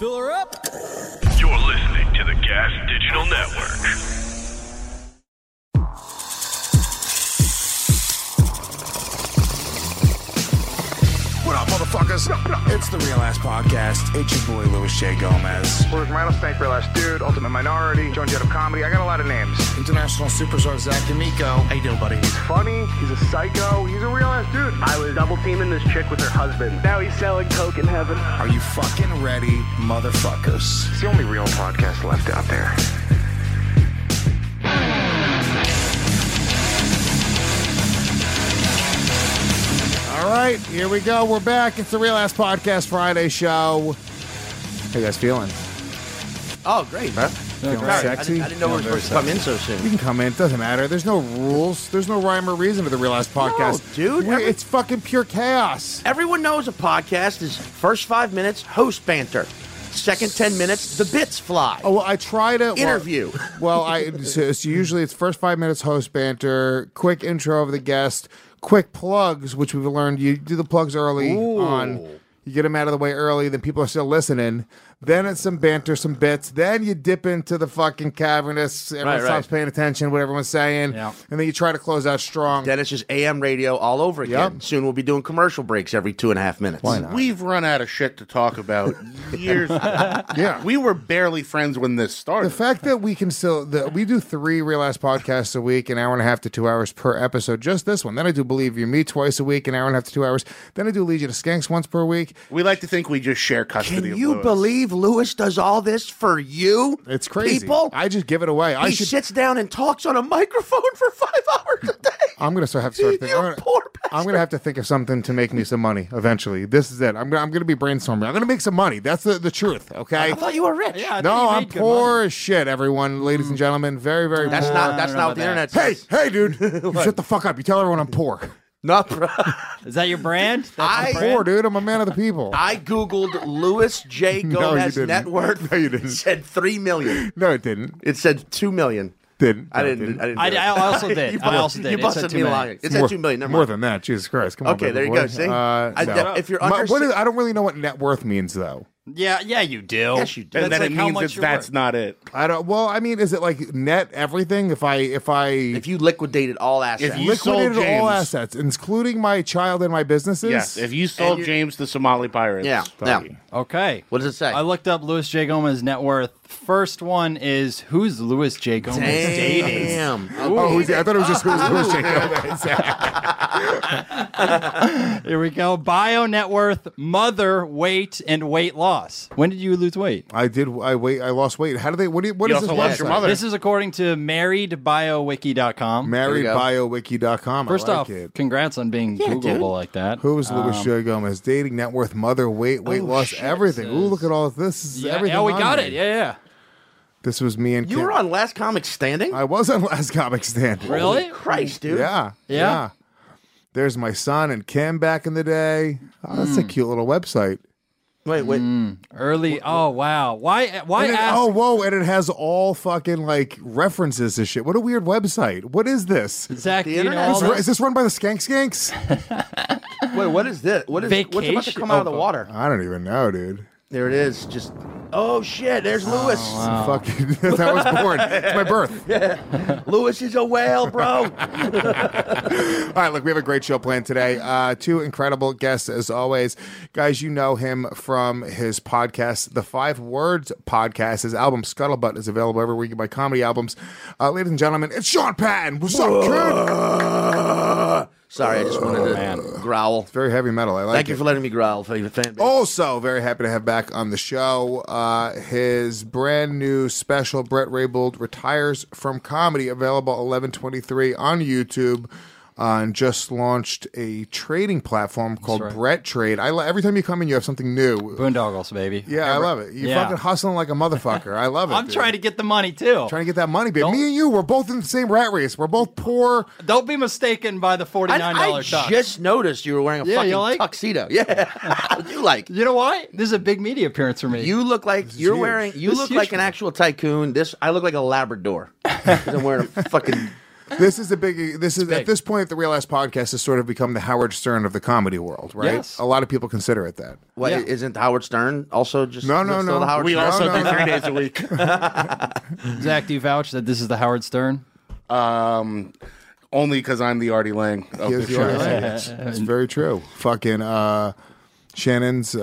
Fill her up. You're listening to the Gas Digital Network. What up, motherfuckers? It's the Real Ass Podcast. It's your boy, Louis J. Gomez. Where's Rattlesnake, Real Ass Dude, Ultimate Minority, Joan Jett of Comedy. I got a lot of names. International Superstar Zach D'Amico. How you doing, buddy? He's funny. He's a psycho. He's a real ass dude. I was double teaming this chick with her husband. Now he's selling coke in heaven. Are you fucking ready, motherfuckers? It's the only real podcast left out there. All right, here we go. We're back. It's the Real Ass Podcast Friday show. How you guys feeling? Oh, great, man. Feeling Sorry, sexy? I didn't know we were supposed to come in so You soon. can come in. It doesn't matter. There's no rules. There's no rhyme or reason to the Real Ass Podcast. dude, It's fucking pure chaos. Everyone knows a podcast is first 5 minutes, host banter. Second 10 minutes, the bits fly. Oh, well, I try to... Interview. So usually it's first 5 minutes host banter, quick intro of the guest, quick plugs, which we've learned you do the plugs early on. You get them out of the way early, then people are still listening. Then it's some banter, some bits. Then you dip into the fucking cavernous. Everyone stops paying attention to what everyone's saying. Yeah. And then you try to close out strong. Then it's just AM radio all over again. Yep. Soon we'll be doing commercial breaks every 2.5 minutes. Why not? We've run out of shit to talk about years ago. Yeah. We were barely friends when this started. The fact that we can still, we do 3 Real Ass Podcasts a week, an hour and a half to 2 hours per episode, just this one. Then I do Believe You Me twice a week, an hour and a half to 2 hours. Then I do Legion of Skanks once per week. We like to think we just share custody Can of you Lewis. believe Lewis does all this for you? It's crazy. People? I just give it away. He sits down and talks on a microphone for 5 hours a day. I'm gonna have to start thinking. You poor I'm gonna have to think of something to make me some money eventually. This is it. I'm gonna be brainstorming. I'm gonna make some money. That's the truth. Okay. I thought you were rich. Yeah, I No, thought you I'm made good poor money. as shit. Everyone, ladies and gentlemen, very, very. That's poor. not what about the that. internet Hey, says. hey, dude! You shut the fuck up. You tell everyone I'm poor. Not bro. Is that your brand? That's I- your brand? Poor, dude. I'm a man of the people. I Googled Louis J. No, you Gomez didn't. net worth. No, you didn't. It said 3 million. No, it didn't. It said 2 million. Didn't. I No, it didn't. I didn't. I do it. also did. You I also did. You It busted said 2 me million. lying. It said More- 2 million. Never More mind. than that. Jesus Christ. Come on. Okay, baby there you boy. go. See? No. If you're under I don't really know what net worth means, though. Yeah, you do. Yes, you do. And That's then like it how means much that you're that's worth. not it. I don't. Well, I mean, is it like net everything? If you liquidated all assets. If you sold liquidated all James. assets, including my child and my businesses? Yes, if you sold you- James the Somali Pirates. Yeah. doggy. Okay. What does it say? I looked up Louis J. Gomez net worth. First one is who's Louis J. Gomez dating? Damn. Oh, who's I thought it was just who's Here we go. Bio net worth, mother, weight, and weight loss. When did you lose weight? I did. I lost weight. How do they? What You is this? also lost your mother. This is according to marriedbiowiki.com. Marriedbiowiki.com. First I like off, it. congrats on being Googleable dude. like that. Who's Louis J. Gomez? Dating, net worth, mother, weight loss, shit, everything. it Ooh, says- look at all of this. This is everything. Yeah, we on got me. it. Yeah. This was me and You Kim. were on Last Comic Standing? I was on Last Comic Stand. Really? Christ, dude. Yeah. There's my son and Kim back in the day. Oh, that's a cute little website. Wait. Early. Oh wow. Why And ask? oh, whoa! And it has all fucking like references to shit. What a weird website. What is this? Zach, The you know internet all Is, this? is this run by the Skanks? Wait, what is this? What's about to Vacation- come out of the water? I don't even know, dude. There it is. Just, oh shit, there's Lewis. Fucking, that's how I was born. It's my birth. Lewis is a whale, bro. All right, look, we have a great show planned today. 2 incredible guests, as always. Guys, you know him from his podcast, The 5 Words Podcast. His album, Scuttlebutt, is available everywhere you can buy comedy albums. Ladies and gentlemen, it's Sean Patton. What's up, kid? Sorry, I just wanted to growl. Very heavy metal. I like Thank it. you for letting me growl for your fan base. Also, very happy to have back on the show his brand new special, Brett Raybould Retires from Comedy, available 11/23 on YouTube. And just launched a trading platform called Brett Trade. Every time you come in, you have something new. Boondoggles, baby. Yeah, I love it. You're Yeah. fucking hustling like a motherfucker. I love it. I'm dude. trying to get the money too. Trying to get that money, baby. Me and you, we're both in the same rat race. We're both poor. Don't be mistaken by the $49 I tux. just noticed you were wearing a Yeah, fucking you like? tuxedo. Yeah, you like. You know why? This is a big media appearance for me. You look like you're huge. wearing. You This is look huge like for an me. actual tycoon. I look like a Labrador. 'Cause I'm wearing a fucking This is at this point, the Real Ass Podcast has sort of become the Howard Stern of the comedy world, right? Yes. A lot of people consider it that. What, Yeah. isn't Howard Stern also just No. still the Howard We Stern? also no, do no. 3 days a week. Zach, do you vouch that this is the Howard Stern? Only because I'm the Artie Lang of He the is the show. Artie Lang. It's very true. Fucking Shannon's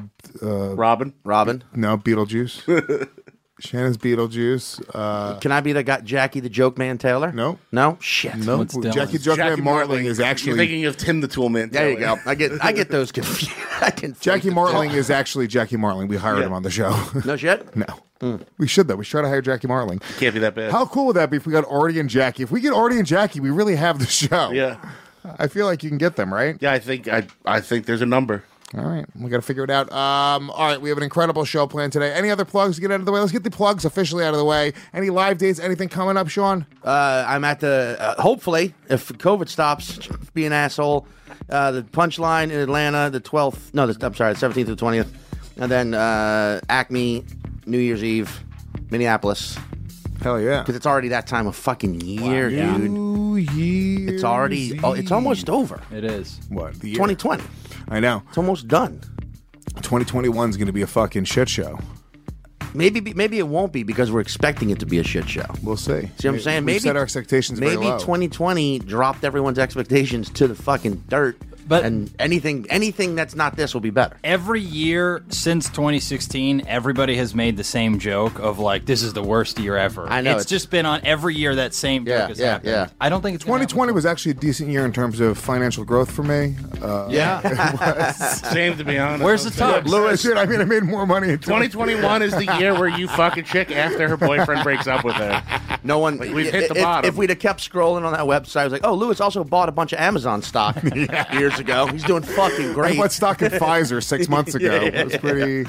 Robin. Beetlejuice. Shannon's Beetlejuice. Can I be the guy, Jackie the Joke Man Taylor? No. No? Shit. No, What's Dylan's? Jackie Joker Martling is You're actually thinking of Tim the Toolman. There you go. I get those confused. Jackie Martling is actually Jackie Martling. We hired him on the show. No shit? No. We should though. We should try to hire Jackie Martling. Can't be that bad. How cool would that be if we got Artie and Jackie? If we get Artie and Jackie, we really have the show. Yeah. I feel like you can get them, right? Yeah, I think there's a number. All right. We got to figure it out. All right. We have an incredible show planned today. Any other plugs to get out of the way? Let's get the plugs officially out of the way. Any live dates? Anything coming up, Sean? I'm at the, hopefully, if COVID stops, be an asshole, the Punchline in Atlanta, the 12th, no, I'm sorry, the 17th to the 20th. And then Acme, New Year's Eve, Minneapolis. Hell yeah. Because it's already that time of fucking year, dude. New Year's It's already, it's almost over. It is. What? The year? 2020. I know. It's almost done. 2021 is going to be a fucking shit show. Maybe it won't be because we're expecting it to be a shit show. We'll see. See what I'm saying? We Maybe set our expectations very Maybe low. 2020 dropped everyone's expectations to the fucking dirt. But- and anything that's not this will be better. Every year since 2016, everybody has made the same joke of like, this is the worst year ever. I know, It's it's- just been on every year that same Yeah, joke has yeah, happened. yeah. I don't think it's gonna 2020 happen. was actually a decent year in terms of financial growth for me. Yeah. Same, to be honest. Where's the tubs? Lewis, shit, I mean, I made more money in 2021 is the year where you fuck a chick after her boyfriend breaks up with her. No one. We've hit the if, bottom. If we'd have kept scrolling on that website, I was like, oh, Lewis also bought a bunch of Amazon stock years ago. He's doing fucking I great. bought stock in Pfizer 6 months ago. It was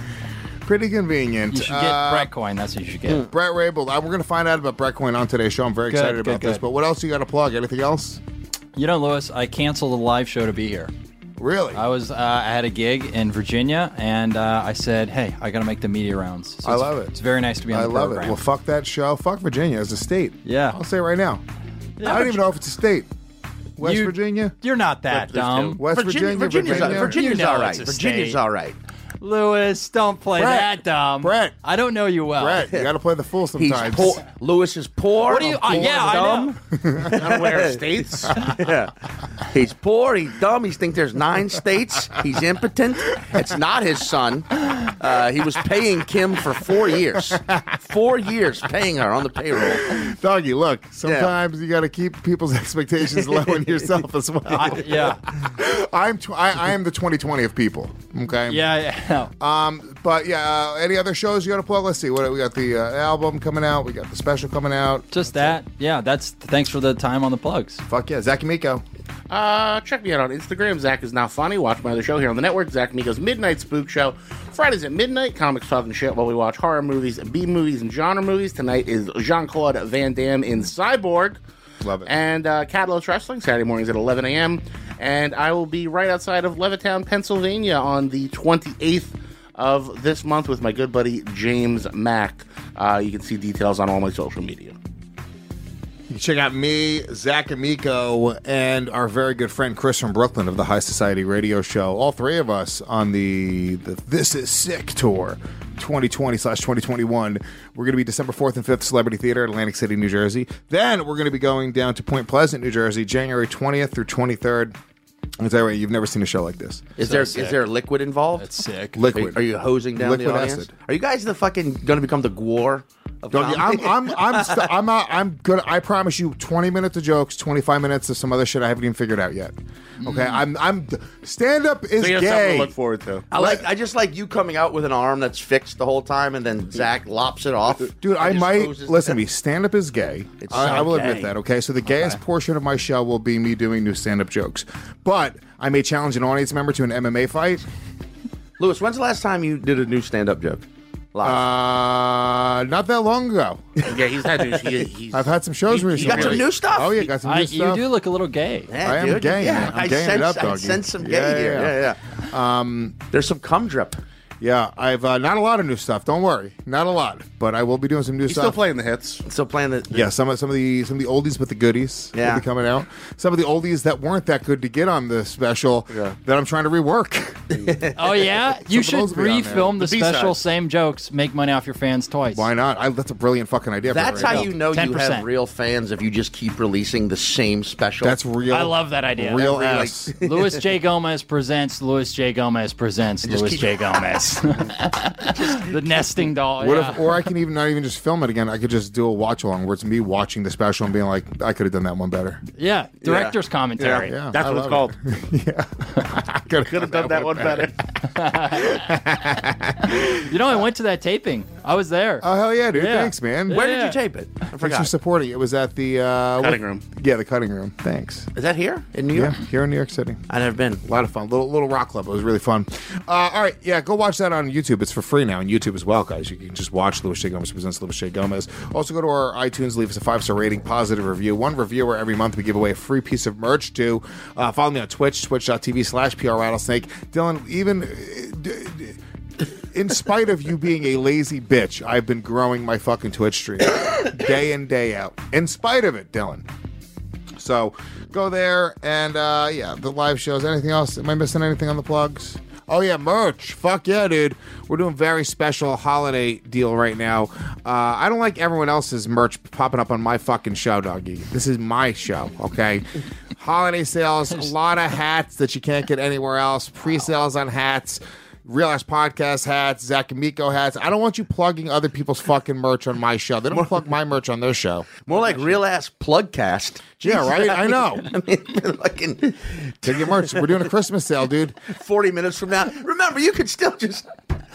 pretty convenient. You should get Brett Coin. That's what you should get. Brett Rabel. We're going to find out about Brett Coin on today's show. I'm very excited about this. good. But what else you got to plug? Anything else? You know, Lewis, I canceled a live show to be here. Really? I had a gig in Virginia, and I said, hey, I got to make the media rounds. So I it's- love it. It's very nice to be on I the love program. it. Well, fuck that show. Fuck Virginia as a state. Yeah. I'll say it right now. I don't even know if it's a state. West You- Virginia? You're not that Please dumb. do. West Virginia? Virginia's You know all right. it's a Virginia's state. all right. Lewis, don't play Brett. that dumb. Brett. I don't know you well. Brett, you got to play the fool He's sometimes. poor. Lewis is poor. What do you? poor, Yeah, dumb. I know. Unaware of states. Yeah. He's poor. He's dumb. He thinks there's 9 states. He's impotent. It's not his son. He was paying Kim for 4 years. 4 years paying her on the payroll. Doggy, look, sometimes you got to keep people's expectations low in yourself as well. Yeah. I am the 2020 of people, okay? Yeah. But yeah, any other shows you got to plug? Let's see. What we got the album coming out. We got the special coming out. Just that. Yeah. Thanks for the time on the plugs. Fuck yeah, Zach and Miko. Check me out on Instagram. Zach is Now Funny. Watch my other show here on the network, Zach Miko's Midnight Spook Show. Fridays at midnight, comics talking shit while we watch horror movies, B-movies, and genre movies. Tonight is Jean-Claude Van Damme in Cyborg. Love it. And Catalyst Wrestling, Saturday mornings at 11 a.m. And I will be right outside of Levittown, Pennsylvania on the 28th of this month with my good buddy James Mack. You can see details on all my social media. You can check out me, Zach and Miko, and our very good friend Chris from Brooklyn of the High Society Radio Show. All three of us on the This Is Sick tour 2020/2021. We're going to be December 4th and 5th, Celebrity Theater, Atlantic City, New Jersey. Then we're going to be going down to Point Pleasant, New Jersey, January 20th through 23rd. I'll tell you what, you've never seen a show like this. Is there liquid involved? That's sick. Liquid. Are you hosing down Liquid the audience? acid. Are you guys the fucking going to become the Gwar of Doggy, comedy? I'm good. I promise you, 20 minutes of jokes, 25 minutes of some other shit I haven't even figured out yet. Okay, I'm stand up is So you have something gay. to look forward to. I just like you coming out with an arm that's fixed the whole time, and then Zach lops it off. Dude, I And just might hoses listen to it. me. Stand up is gay. It's I so will gay. admit that. Okay, so the gayest portion of my show will be me doing new stand up jokes, but I may challenge an audience member to an MMA fight. Lewis, when's the last time you did a new stand-up joke? Live. Not that long ago. Yeah, he's had to. He's, I've had some shows recently. got some new stuff? Oh yeah, got some new You stuff. do look a little gay. Yeah, I am dude. gay, Yeah, man. I'm I gaying it sense, up, I doggy. sense some gay Yeah, here. yeah. Yeah. There's some cum drip. Yeah, I've not a lot of new stuff. Don't worry, not a lot, but I will be doing some new He's stuff. still playing the hits. Still playing the Yeah, some of the oldies but the goodies will be coming out. Some of the oldies that weren't that good to get on the special that I'm trying to rework. Oh yeah, you should those will be on there. refilm the The B-side. special, same jokes, make money off your fans twice. Why not? That's a brilliant fucking idea. That's for it right how now. you know you 10%. have real fans if you just keep releasing the same special. That's real. I love that idea. real Every, ass. Louis J. Gomez presents Louis J. Gomez presents just Louis keep- J. Gomez. The nesting doll. What yeah. if, or I can even not even just film it again. I could just do a watch along where it's me watching the special and being like, I could have done that one better. Yeah, director's commentary. Yeah, That's I what it's love called. it. I could Could have done that one better. You know, I went to that taping. I was there. Oh hell yeah, dude! Yeah. Thanks, man. Where Yeah. did you tape it? I Thanks for forgot. supporting. It was at the Cutting room. Yeah, the cutting room. Thanks. Is that here in New Yeah, York? here in New York City. I've never been. A lot of fun. Little rock club. It was really fun. All right, yeah, go watch that on YouTube. It's for free now on YouTube as well, guys. You can just watch Louis J. Gomez presents Louis J. Gomez. Also, go to our iTunes, leave us a 5-star rating, positive review. One reviewer every month. We give away a free piece of merch to. Follow me on Twitch, twitch.tv/PRRattlesnake. Dylan, even in spite of you being a lazy bitch, I've been growing my fucking Twitch stream day in, day out. In spite of it, Dylan. So go there and yeah, the live shows. Anything else? Am I missing anything on the plugs? Oh yeah, merch. Fuck yeah, dude. We're doing very special holiday deal right now. I don't like everyone else's merch popping up on my fucking show, doggy. This is my show, okay? Holiday sales, a lot of hats that you can't get anywhere else. Pre-sales on hats. Real Ass Podcast hats, Zach and Miko hats. I don't want you plugging other people's fucking merch on my show. They don't plug my merch on their show. More like real ass plugcast. Yeah, right? I know. I mean, fucking Take your merch. We're doing a Christmas sale, dude. 40 minutes from now. Remember, you could still just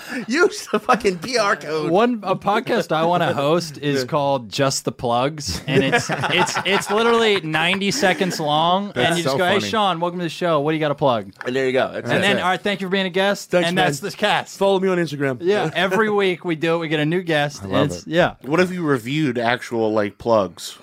use the fucking PR code. A podcast I want to host is called Just the Plugs, and it's literally 90 seconds long, That's and you just so go, "Hey, funny. Sean, welcome to the show. What do you got to plug?" And there you go. That's And it. then, all right, thank you for being a guest, Thanks, and man. that's the cast. Follow me on Instagram. Yeah, every week we do it. We get a new guest. love It's it. yeah. What if you reviewed actual like plugs?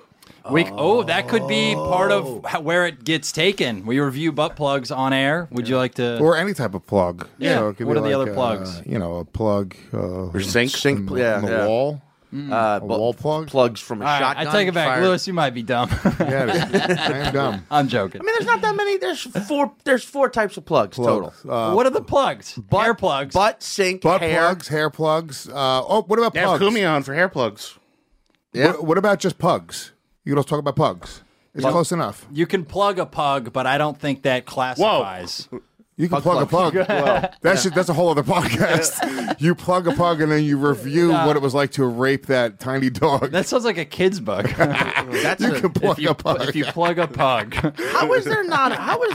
That could be part of where it gets taken. We review butt plugs on air. Would you like to? Or any type of plug. Yeah. So it could What be are the like, other plugs? A plug Or sync? Sync, on yeah, the yeah. wall. A wall plug? Plugs from a All right, shotgun. I take it back, fire. Lewis. You might be dumb. Yeah, dude. I am dumb. I'm joking. I mean, there's not that many. There's four types of plugs total. Plugs. What are the plugs? Hair plugs. Butt, sink, Butt hair. plugs, hair plugs. What about They have plugs? Kumion for hair plugs. Yeah. What about just pugs? You don't talk about pugs. It's close enough. You can plug a pug, but I don't think that classifies. You can plug a pug. That's a whole other podcast. You plug a pug and then you review what it was like to rape that tiny dog. That sounds like a kid's book. That's you a- can plug a pug. If you plug a pug. How is there not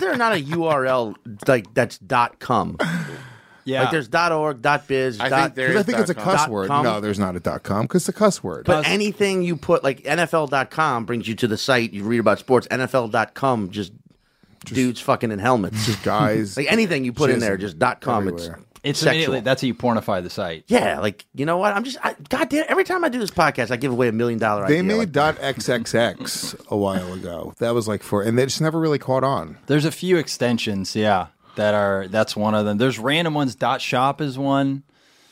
a URL like that's .com? Yeah. Like there's .org, .biz, I think there Because I is think it's a .com. cuss word. .com? No, there's not a .com because it's a cuss word. But anything you put, like NFL.com brings you to the site, you read about sports. NFL.com, just dudes fucking in helmets. Just guys. Like anything you put in there, Jizzing just .com. everywhere. It's sexual. immediately, that's how you pornify the site. Yeah, like, you know what? God damn, every time I do this podcast, I give away $1 million idea. They made like, .xxx a while ago. That was like and they just never really caught on. There's a few extensions, that's one of them. There's random ones. .shop is one.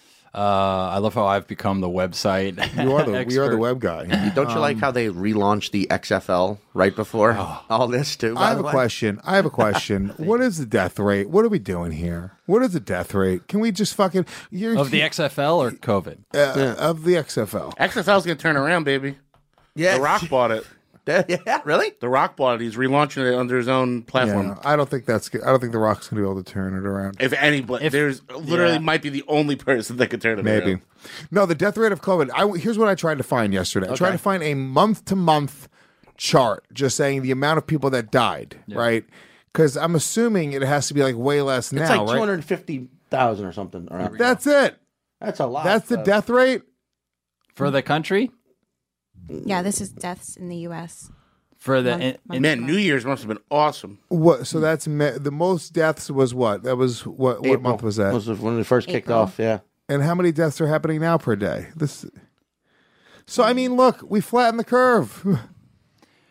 I love how I've become the website. We are the expert. web guy. don't you like how they relaunched the XFL right before all this, too? by I have the a way? question. What is the death rate? What are we doing here? What is the death rate? Can we just fucking Of the XFL or COVID? of the XFL? XFL's gonna turn around, baby. Yeah. The Rock bought it. Yeah, really? The Rock bought it. He's relaunching it under his own platform. Yeah, I don't think that's good. I don't think the Rock's gonna be able to turn it around. If anybody, there's literally yeah. might be the only person that could turn it Maybe. around. No, the death rate of COVID. Here's what I tried to find yesterday. I tried to find a month-to-month chart, just saying the amount of people that died, right? Because I'm assuming it has to be like way less now, It's like right? 250,000 or something. Around. That's it. That's a lot. That's the death rate. For the country? Yeah, this is deaths in the U.S. For the Month- month- Man, New Year's must have been awesome. What? So that's the most deaths was what? That was what? What month was that? Was when it first kicked April. off, yeah. And how many deaths are happening now per day? So I mean, look, we flattened the curve.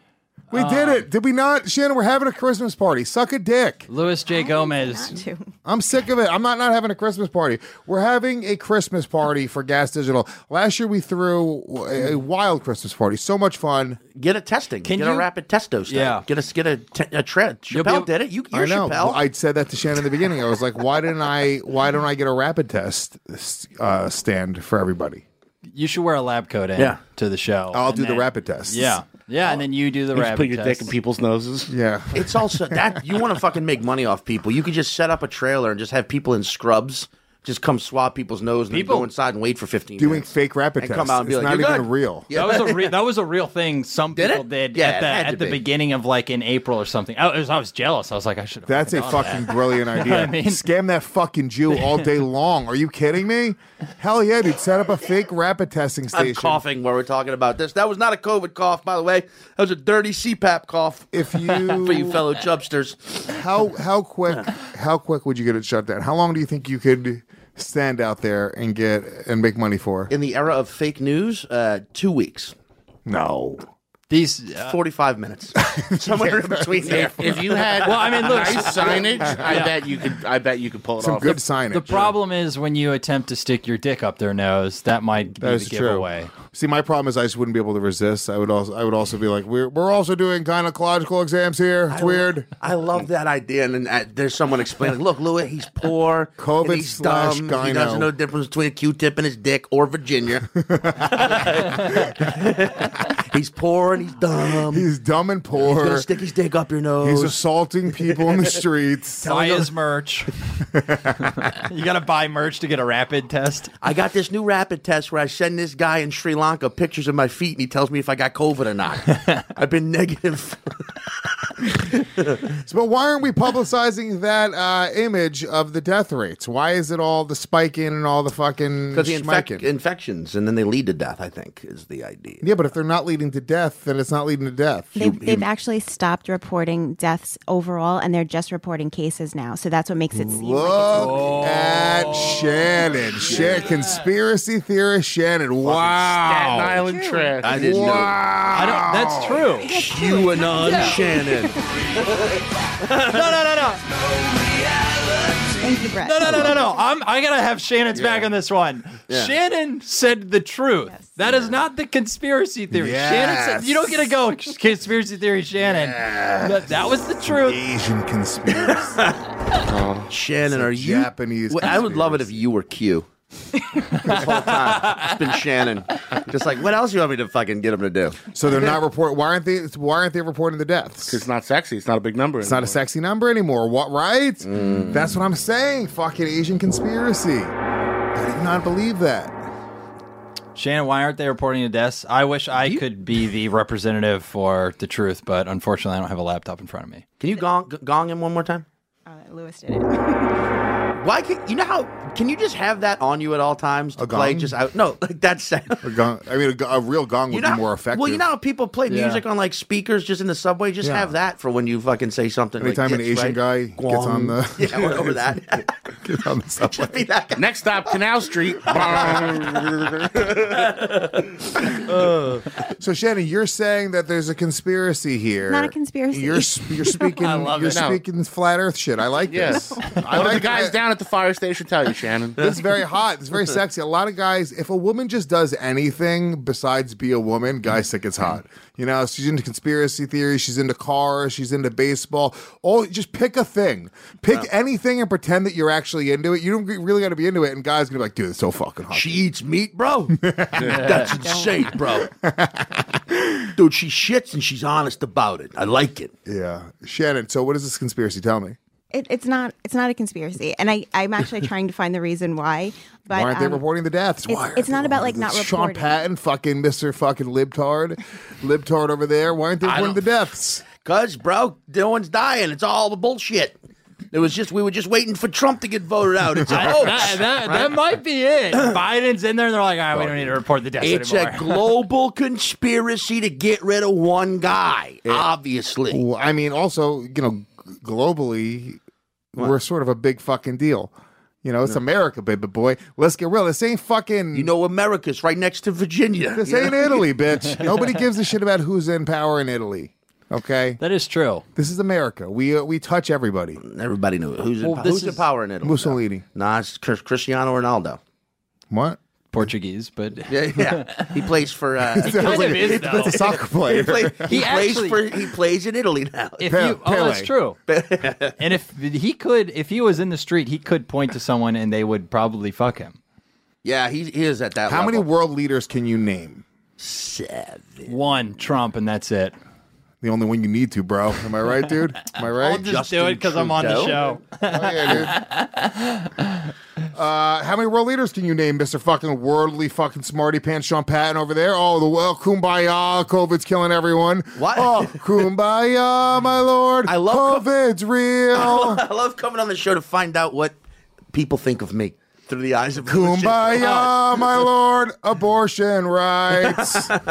We did it. Did we not? Shannon, we're having a Christmas party. Suck a dick. Louis J. Gomez. Not to. I'm sick of it. I'm not having a Christmas party. We're having a Christmas party for Gas Digital. Last year we threw a wild Christmas party. So much fun. Get a testing. Can get a you- rapid testo study. Yeah. Get a tread. You'll be Chappelle able- did it. You're I know. Chappelle. I said that to Shannon in the beginning. I was like, why don't I get a rapid test stand for everybody? You should wear a lab coat in Yeah. to the show. I'll and do the then- rapid test. Yeah. Yeah, and then you do the Just rapid put your test. dick in people's noses. Yeah. It's also that you want to fucking make money off people. You could just set up a trailer and just have people in scrubs just come swab people's nose and then People- go inside and wait for 15 Doing minutes. fake rapid And tests. come out and be it's like, not "You're even good." real. Yeah. That was a real thing. Some Did people it? did Yeah, at it had to the be. beginning of like in April or something. I was jealous. I was like, I should have. That's a fucking brilliant idea. I mean- Scam that fucking Jew all day long. Are you kidding me? Hell yeah, dude. Set up a fake rapid testing station. I'm coughing while we're talking about this. That was not a COVID cough, by the way. That was a dirty CPAP cough. If For you, you fellow chubsters. how quick would you get it shut down? How long do you think you could stand out there and make money for? In the era of fake news, 2 weeks. No. These 45 minutes. Somewhere in between there. If you had Well, I mean, look- nice signage, I bet you could pull it Some off. good signage. the problem is when you attempt to stick your dick up their nose, that might be That the is true. giveaway. See, my problem is I just wouldn't be able to resist. I would also be like, we're also doing gynecological exams here. It's weird. I love that idea. And then there's someone explaining, look, Louis, he's poor. COVID and he's slash dumb. gyno. He doesn't know the difference between a Q-tip and his dick or Virginia. He's poor and he's dumb. He's dumb and He's poor. going to stick his dick up your nose. He's assaulting people in the streets. Buy his merch. You got to buy merch to get a rapid test. I got this new rapid test where I send this guy in Sri Lanka pictures of my feet and he tells me if I got COVID or not. I've been negative. But why aren't we publicizing that image of the death rates? Why is it all the spiking and all the fucking Because the schmiking? infections and then they lead to death, I think, is the idea. Yeah, but if they're not leading to death, then it's not leading to death. They've actually stopped reporting deaths overall, and they're just reporting cases now. So that's what makes it seem like Look at Shannon. Conspiracy theorist Shannon. Staten Wow. Island trash. I didn't know. That's true. QAnon Shannon. No. Thank you, Brett. No. I gotta have Shannon's back on this one. Yeah. Shannon said the truth. Yes. That is not the conspiracy theory. Yes. Shannon said you don't get to go conspiracy theory, Shannon. That was the truth. Asian conspiracy. Shannon, are you Japanese Well, I would love it if conspiracy. you were Q. This whole time, it's been Shannon. Just like, what else you want me to fucking get him to do? So they're not reporting. Why aren't they reporting the deaths? It's not sexy. It's not a big number. It's not a sexy number anymore. What? Right? That's what I'm saying. Fucking Asian conspiracy. I did not believe that. Shannon, why aren't they reporting the deaths? I wish I could be the representative for the truth, but unfortunately, I don't have a laptop in front of me. Can you gong him one more time? Lewis did it. Why can you know how? Can you just have that on you at all times to A play? gong? Just out? No, like that's A gong, I mean, a real gong would be more effective. Well, you know how people play music on like speakers just in the subway. Just Yeah. have that for when you fucking say something. Anytime like an this, Asian right? guy gets on the Yeah, over that. gets on the subway. Just be that guy. Next stop, Canal Street. So Shannon, you're saying that there's a conspiracy here. Not a conspiracy. You're speaking. I love you're it. speaking flat Earth shit. I like Yes. this. What did the guys down at the fire station tell you, Shannon? This is very hot. It's very sexy. A lot of guys, if a woman just does anything besides be a woman, guys think it's hot. You know, she's into conspiracy theories, she's into cars, she's into baseball. Just pick a thing. Pick anything and pretend that you're actually into it. You don't really got to be into it, and guys gonna be like, dude, it's so fucking hot. She eats meat, bro. That's insane, bro. Dude, she shits and she's honest about it. I like it. Yeah, Shannon. So what is this conspiracy? Tell me. It's not a conspiracy, and I'm actually trying to find the reason why. But Why aren't they reporting the deaths? Why aren't it's they not about like reporting not the- Sean reporting. Patton, fucking Mr. fucking libtard over there. Why aren't they reporting the deaths? Cause, bro, no one's dying. It's all the bullshit. We were just waiting for Trump to get voted out. It's a hoax. That might be it. Biden's in there, and they're like, all right, we don't need to report the deaths It's anymore. a global conspiracy to get rid of one guy, obviously. Well, I mean, also, you know, globally, we're sort of a big fucking deal. You know, it's America, baby boy. Let's get real. This ain't fucking. You know, America's right next to Virginia. this You ain't know? Italy, bitch. Nobody gives a shit about who's in power in Italy. Okay, That is true. this is America. We touch everybody. Everybody knew it. Who's Well, this in is- power in Italy? Mussolini. Nah, it's Cristiano Ronaldo. What? Portuguese, but Yeah. He plays for. he kind of is though. That's a soccer player. He actually- plays in Italy now. If Pele- you, oh, that's Pele. true. And if he was in the street, he could point to someone and they would probably fuck him. Yeah, he is at that How level. many world leaders can you name? 7. One Trump, and that's it. The only one you need to, bro. Am I right, dude? Am I I'll right? just Justin do it because I'm on the Trudeau? show. Oh, yeah, dude. How many world leaders can you name, Mr. fucking worldly fucking smarty pants Sean Patton over there? Oh, kumbaya, COVID's killing everyone. What? Oh, kumbaya, my lord. I love COVID's real. I love coming on the show to find out what people think of me through the eyes of Kumbaya, my lord. Abortion rights.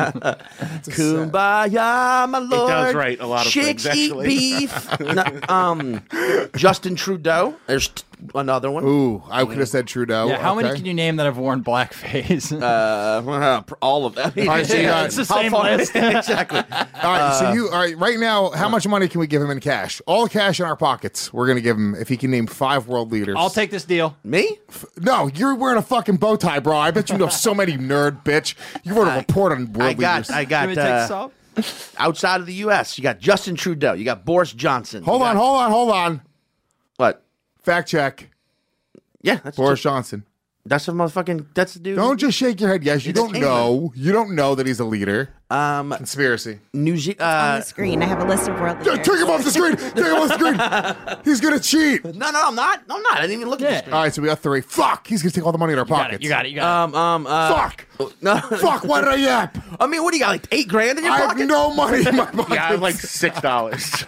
Kumbaya, my lord. does write a lot of Chicks things, actually. eat beef. Justin Trudeau. There's another one. Ooh, I could have said Trudeau. Yeah, how many Okay. can you name that have worn blackface? All of them. All right, so you got- it's the How same far- list. Exactly. All right, so all right, right now, how much money can we give him in cash? All the cash in our pockets. We're going to give him if he can name 5 world leaders. I'll take this deal. Me? No, you're wearing a fucking bow tie, bro. I bet you know so many nerd, bitch. You wrote a report on world leaders. I You got. want me to take some? Outside of the U.S., you got Justin Trudeau. You got Boris Johnson. Hold You on, got- hold on. What? Fact check. Yeah, that's Boris Johnson. That's the motherfucking. That's the dude. Don't just shake your head. Yes, you It's don't England. know. You don't know that he's a leader. Conspiracy. New Zealand. On the screen, I have a list of world leaders. Take him off the screen. Take him off the screen. He's gonna cheat. No, I'm not. I'm not. I didn't even look at Yeah. this. All right, so we got 3. Fuck. He's gonna take all the money in our pockets. You got it. Fuck. No. Fuck. Why did I yap? I mean, what do you got? Like $8,000 in your I have pocket? no money in my pocket. Yeah, I have like $6.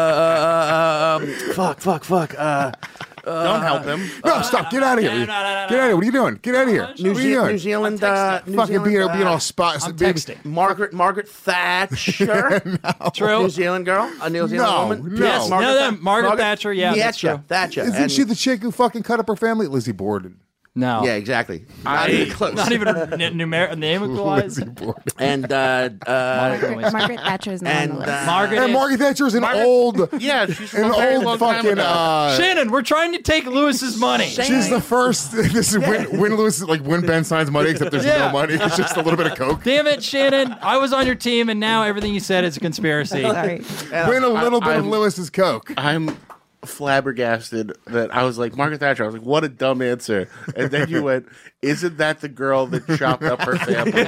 Fuck. Don't help him. No, stop. Get out of here. no. Get out of here. What are you doing? Get out of here. New What are you doing? Zealand. New Fucking Zealand, being all spots. I'm texting. Margaret Thatcher. True. New Zealand girl. A New Zealand No, woman. no. Yes, Margaret Thatcher, yeah, that's true. Thatcher. Isn't And- she the chick who fucking cut up her family? Lizzie Borden. No. Yeah, exactly. Not even close. Not even name-equalized. Lizzie Borden. And Margaret Thatcher is not on And, the list. Margaret. And Margaret Thatcher is an old, Yeah, she's from an a very old long time fucking. ago. Shannon, we're trying to take Lewis's money. She's the first. This is when Lewis like when Ben signs money, except there's Yeah. no money. It's just a little bit of coke. Damn it, Shannon. I was on your team, and now everything you said is a conspiracy. Sorry. Win a little bit of I'm- Lewis's coke. I'm flabbergasted that I was like, Margaret Thatcher. I was like, what a dumb answer. And then you went, isn't that the girl that chopped up her family?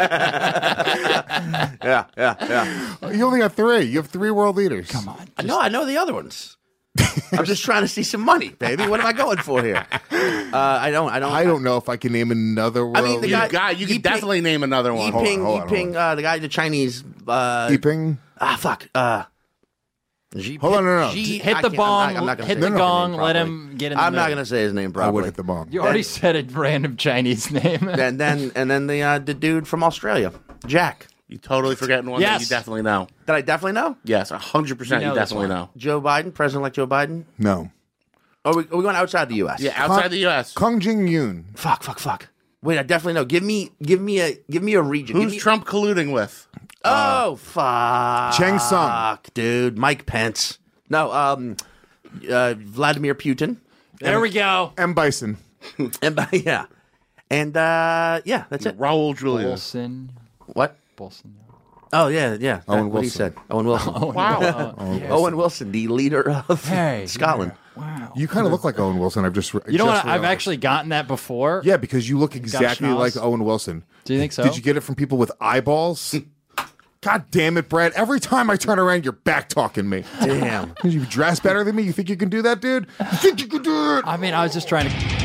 yeah. You only got 3. You have 3 world leaders. Come on. I know the other ones. I'm just trying to see some money, baby. What am I going for here? I don't know if I can name another world. I mean, the leader. guy- You can Yiping- definitely name another one. Yiping, the guy, the Chinese. Yiping. Fuck. Xi- Hold on, no. Xi- Hit I the can't- bong. I'm not gonna hit say the his gong. name Let properly. him get in the I'm not middle. going to say his name I properly. would hit the bomb. You already said a random Chinese name. And then the dude from Australia, Jack. You totally forgetting one that Yes. you definitely know. Did I definitely know? Yes, 100% You you know this definitely one. know. Joe Biden, President-elect Joe Biden. No. Are we going outside the U.S.? Yeah, outside the U.S. Kong Jing Yoon. Fuck. Wait, I definitely know. Give me a region. Who's Give me- Trump colluding with? Oh, fuck. Chang Sung. Dude. Mike Pence. No, Vladimir Putin. There we go. M. Bison. And yeah. And yeah, that's it. Raul Julia. Bolson. What? Bolson. Oh, yeah. Owen What he Wilson. said. Owen Wilson. Wow. Owen Wilson, the leader of Hey. Scotland. Wow. You kind of look like Owen Wilson. You know what? I've actually gotten that before. Yeah, because you look exactly schnoz. like Owen Wilson. Do you think so? Did you get it from people with eyeballs? God damn it, Brad. Every time I turn around, you're back talking me. Damn. You dress better than me? You think you can do that, dude? You think you can do it? I mean, I was just trying to.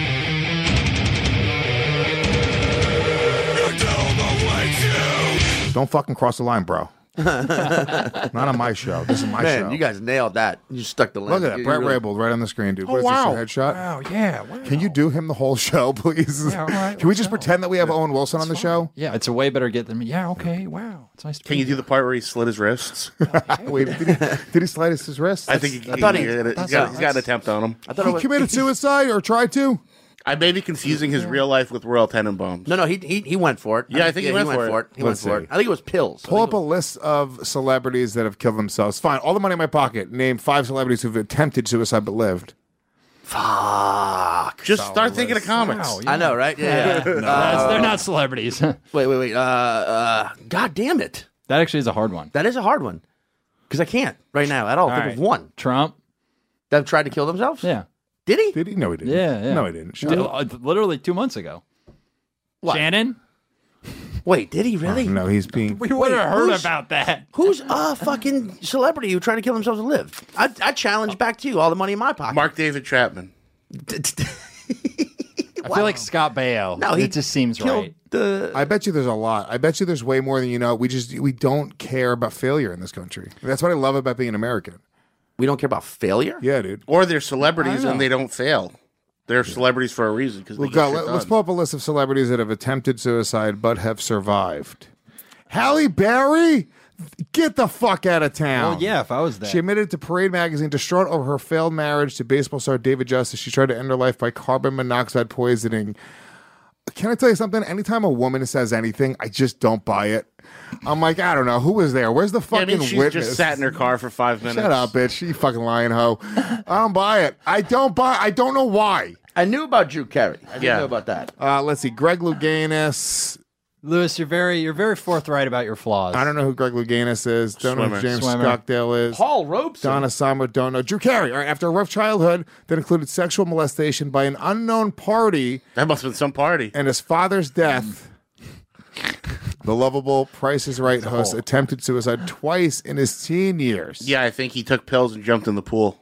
Don't fucking cross the line, bro. Not on my show. This is my Man, show. you guys nailed that. You stuck the Look landing. at that. You Brett really- Rabel right on the screen, dude. Oh, What is wow. this, your headshot? Wow, yeah. Wow. Can you do him the whole show, please? Yeah, all right, Can we just let's go. pretend that we have Owen Wilson on the show? Yeah, it's a way better get than me. Yeah, okay. Wow. It's nice to Can you do the part where he slit his wrists? Wait, did he slide his wrist? I think I thought he- he's got an attempt on him. I thought it He was, committed suicide or tried to? I may be confusing his real life with Royal Tenenbaums. No, he went for it. Yeah, I think he went for it. He went Let's for it. see. I think it was pills. Pull up a list of celebrities that have killed themselves. Fine. All the money in my pocket. Name 5 celebrities who've attempted suicide but lived. Fuck. Just start thinking of comics. Wow, I know, right? Yeah. They're not celebrities. that Wait. God damn it. actually is a hard one. That is a hard one. Because I can't right now at all think right. of one Trump. that tried to kill themselves. Yeah. Did he? Did he? No, he didn't. Yeah. No, he didn't. Shut up. Literally 2 months ago. What? Shannon? Wait, did he really? No, he's being. We would have heard who's- about that. Who's a fucking celebrity who tried to kill themselves and lived? I challenge back to you all the money in my pocket. Mark David Chapman. I feel like Scott Baio. No, he it just seems killed right. the. I bet you there's a lot. I bet you there's way more than you know. We don't care about failure in this country. That's what I love about being an American. We don't care about failure. Yeah, dude. Or they're celebrities I and know. they don't fail. They're celebrities for a reason because they Look, get shit let's done. pull up a list of celebrities that have attempted suicide but have survived. Halle Berry, get the fuck out of town. Well, yeah, if I was there. She admitted to Parade magazine, distraught over her failed marriage to baseball star David Justice. She tried to end her life by carbon monoxide poisoning. Can I tell you something? Anytime a woman says anything, I just don't buy it. I'm like, I don't know. Who was there? Where's the Yeah, I fucking mean, she's witness? just sat in her car for 5 minutes. Shut up, bitch. You fucking lying hoe. I don't buy it. I don't know why. I knew about Drew Carey. I didn't Yeah. know about that. Let's see. Greg Louganis. Lewis, you're very forthright about your flaws. I don't know who Greg Louganis is. Don't know Swimmer. who James Swimmer. Stockdale is. Paul Robeson. Donna Summer, don't know. Drew Carey. All right, after a rough childhood that included sexual molestation by an unknown party That must have been some party. and his father's death, the lovable Price is Right host attempted suicide twice in his teen years. Yeah, I think he took pills and jumped in the pool.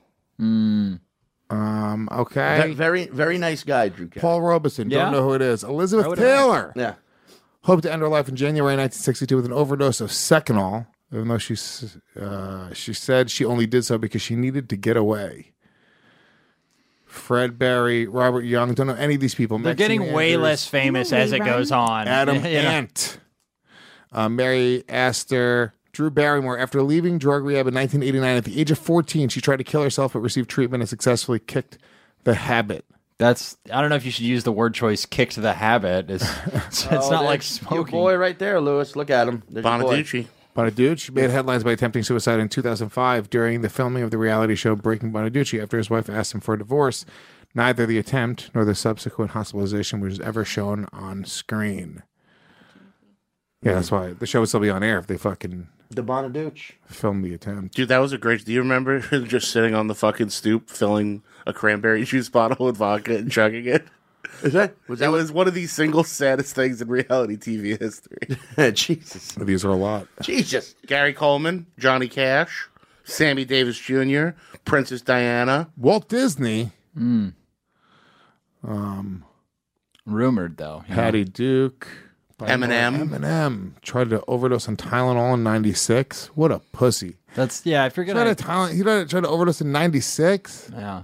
Okay. Very, very nice guy, Drew Carey. Paul Robeson. Yeah? Don't know who it is. Elizabeth would- Taylor. Yeah. Hoped to end her life in January 1962 with an overdose of Seconal, even though she said she only did so because she needed to get away. Fred Berry, Robert Young, don't know any of these people. They're Maxine getting way Andrews, less famous as it goes on. Adam You know? Ant, Mary Astor, Drew Barrymore. After leaving drug rehab in 1989 at the age of 14, she tried to kill herself but received treatment and successfully kicked the habit. That's. I don't know if you should use the word choice. Kicked the habit. It's not like smoking. Your boy right there, Lewis. Look at him. There's your boy. Bonaducci. Bonaduce made headlines by attempting suicide in 2005 during the filming of the reality show Breaking Bonaduce after his wife asked him for a divorce. Neither the attempt nor the subsequent hospitalization was ever shown on screen. Yeah, that's why the show would still be on air if they fucking The Bonaduce. filmed the attempt. Dude, that was a great. Do you remember just sitting on the fucking stoop filling a cranberry juice bottle with vodka and chugging it? Is that? That was one of the single saddest things in reality TV history. Jesus. These are a lot. Jesus. Gary Coleman, Johnny Cash, Sammy Davis Jr., Princess Diana. Walt Disney, Rumored though. you know. Patty Duke, Eminem. Eminem tried to overdose on Tylenol in '96. What a pussy! That's I forget. He tried to overdose in '96. Yeah.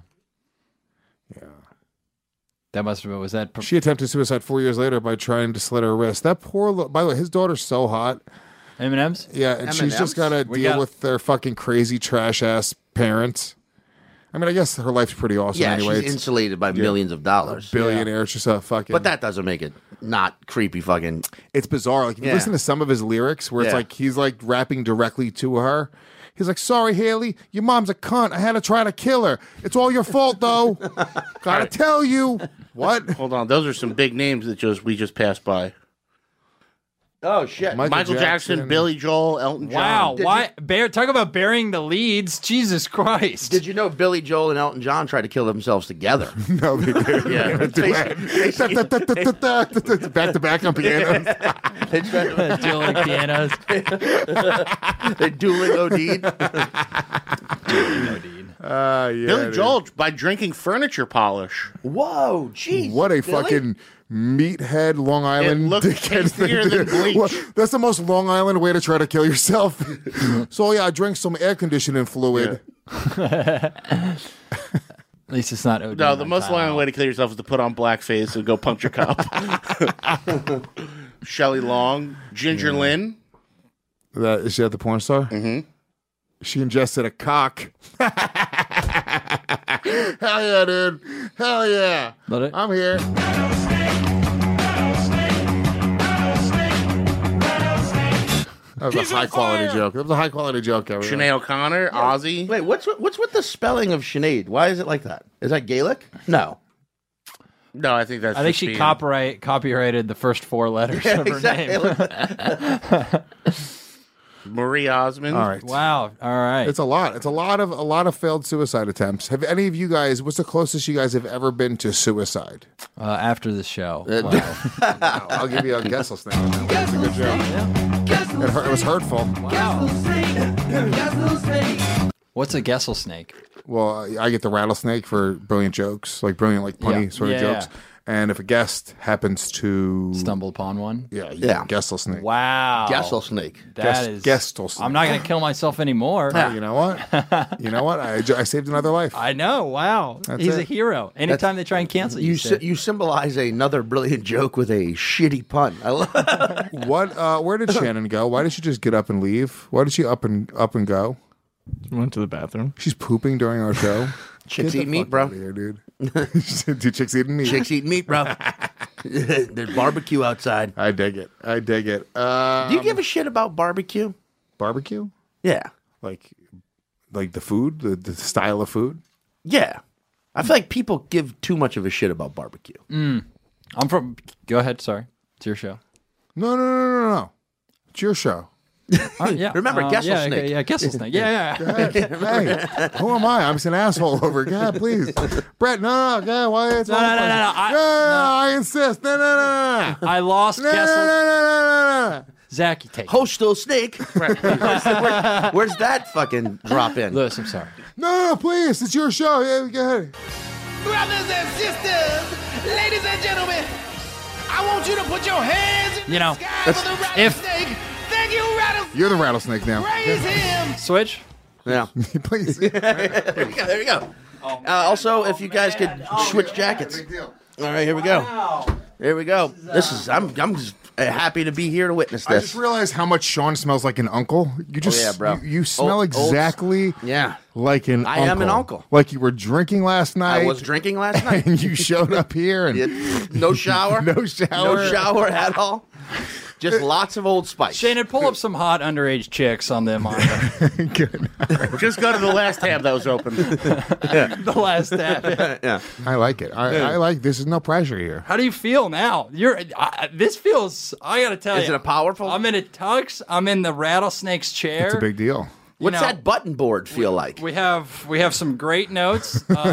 That must have been. Was that? She attempted suicide 4 years later by trying to slit her wrist. That poor. By the way, his daughter's so hot. M&M's? Yeah, and she's just got to deal with their fucking crazy trash ass parents. I mean, I guess her life's pretty awesome Yeah, anyway. she's It's insulated by millions of dollars. billionaire. It's just a fucking. But that doesn't make it not creepy fucking. It's bizarre. Like if you Yeah. listen to some of his lyrics, where it's Yeah. like he's like rapping directly to her. He's like, "Sorry, Haley, your mom's a cunt. I had to try to kill her. It's all your fault, though. Gotta tell you what." Hold on, those are some big names that we just passed by. Oh, shit. Michael Jackson, Billy Joel, Elton John. Wow. Did Why? Talk about burying the leads. Jesus Christ. Did you know Billy Joel and Elton John tried to kill themselves together? No, they did. Yeah. Back to back on pianos. They tried Dueling pianos. they dueling OD'd. Yeah, Billy dude. Joel by drinking furniture polish. Whoa, jeez. What a Billy? fucking meathead Long Island looks dickhead thing tastier to than do. bleach. Well, that's the most Long Island way to try to kill yourself. So yeah, I drank some air conditioning fluid. At least it's not OD. No, the most long way to kill yourself is to put on blackface and go punch your cop. Shelley Long, Ginger Lynn. Is she the porn star? Mm-hmm. She ingested a cock. Hell yeah, dude. Hell yeah. Let it. I'm here. That was a high quality joke. That was a high quality joke, everyone. Sinead O'Connor, Ozzy. Wait, what's with the spelling of Sinead? Why is it like that? Is that Gaelic? No. No, I think that's. I think just she being- copyrighted the first 4 letters of her name. Marie Osmond. All right. Wow. All right. It's a lot. It's a lot of failed suicide attempts. Have any of you guys? What's the closest you guys have ever been to suicide? After the show. Wow, I'll give you a guessless thing. That was a good joke. It was hurtful. What's a Gessel snake? Well, I get the rattlesnake for brilliant jokes, like brilliant, like punny Yeah. sort of Yeah, jokes. And if a guest happens to Stumble upon one? yeah, Yeah. Gessel snake. Wow. Gessel snake. That is. Gestel snake. I'm not going to kill myself anymore. You know what? You know what? I saved another life. I know. Wow. That's He's it. a hero. Anytime they try and cancel you, You symbolize another brilliant joke with a shitty pun. I love What? Where did Shannon go? Why did she just get up and leave? Why did she up and go? Went to the bathroom. She's pooping during our show. Chicks Get the eat meat, fuck bro. outta here, dude. Two chicks eating meat. Chicks eat meat, bro. There's barbecue outside. I dig it. I dig it. Do you give a shit about barbecue? Barbecue? Yeah. Like the food, the style of food? Yeah. I feel like people give too much of a shit about barbecue. I'm from. Go ahead. Sorry. It's your show. No. It's your show. Yeah. Remember, Gessel yeah, snake. Yeah, Gessel snake. Yeah. Hey, who am I? I'm just an asshole over. God, please. Brett, no, God, why? It's No. I insist. No. I lost No. Gessel. Zach, you take it. Hostel snake. Where's that fucking drop in? Lewis, I'm sorry. No, please. It's your show. Yeah, go ahead. Brothers and sisters, ladies and gentlemen, I want you to put your hands in You know, the sky for the rattlesnake. Thank you, rattlesnake. You're the rattlesnake now. Praise him. Switch. Yeah. Please. There you go. Also, if you guys could switch jackets. All right, here we go. Here we go. I'm just happy to be here to witness I this. just realized how much Sean smells like an uncle. You just, yeah, bro. You smell Old- exactly Yeah. like an I uncle. am an uncle. Like you were drinking last night. I was drinking last night. And you showed up here and No shower. No shower. No shower at all. Just lots of Old Spice. Shannon, pull up some hot underage chicks on the monitor. Good. Just go to the last tab that was open. The last tab. Yeah. I like it. I like this. Is no pressure here. How do you feel now? This feels. I gotta tell you. Is it a powerful? I'm in a tux. I'm in the rattlesnake's chair. It's a big deal. What's know, that button board feel like? We have some great notes. We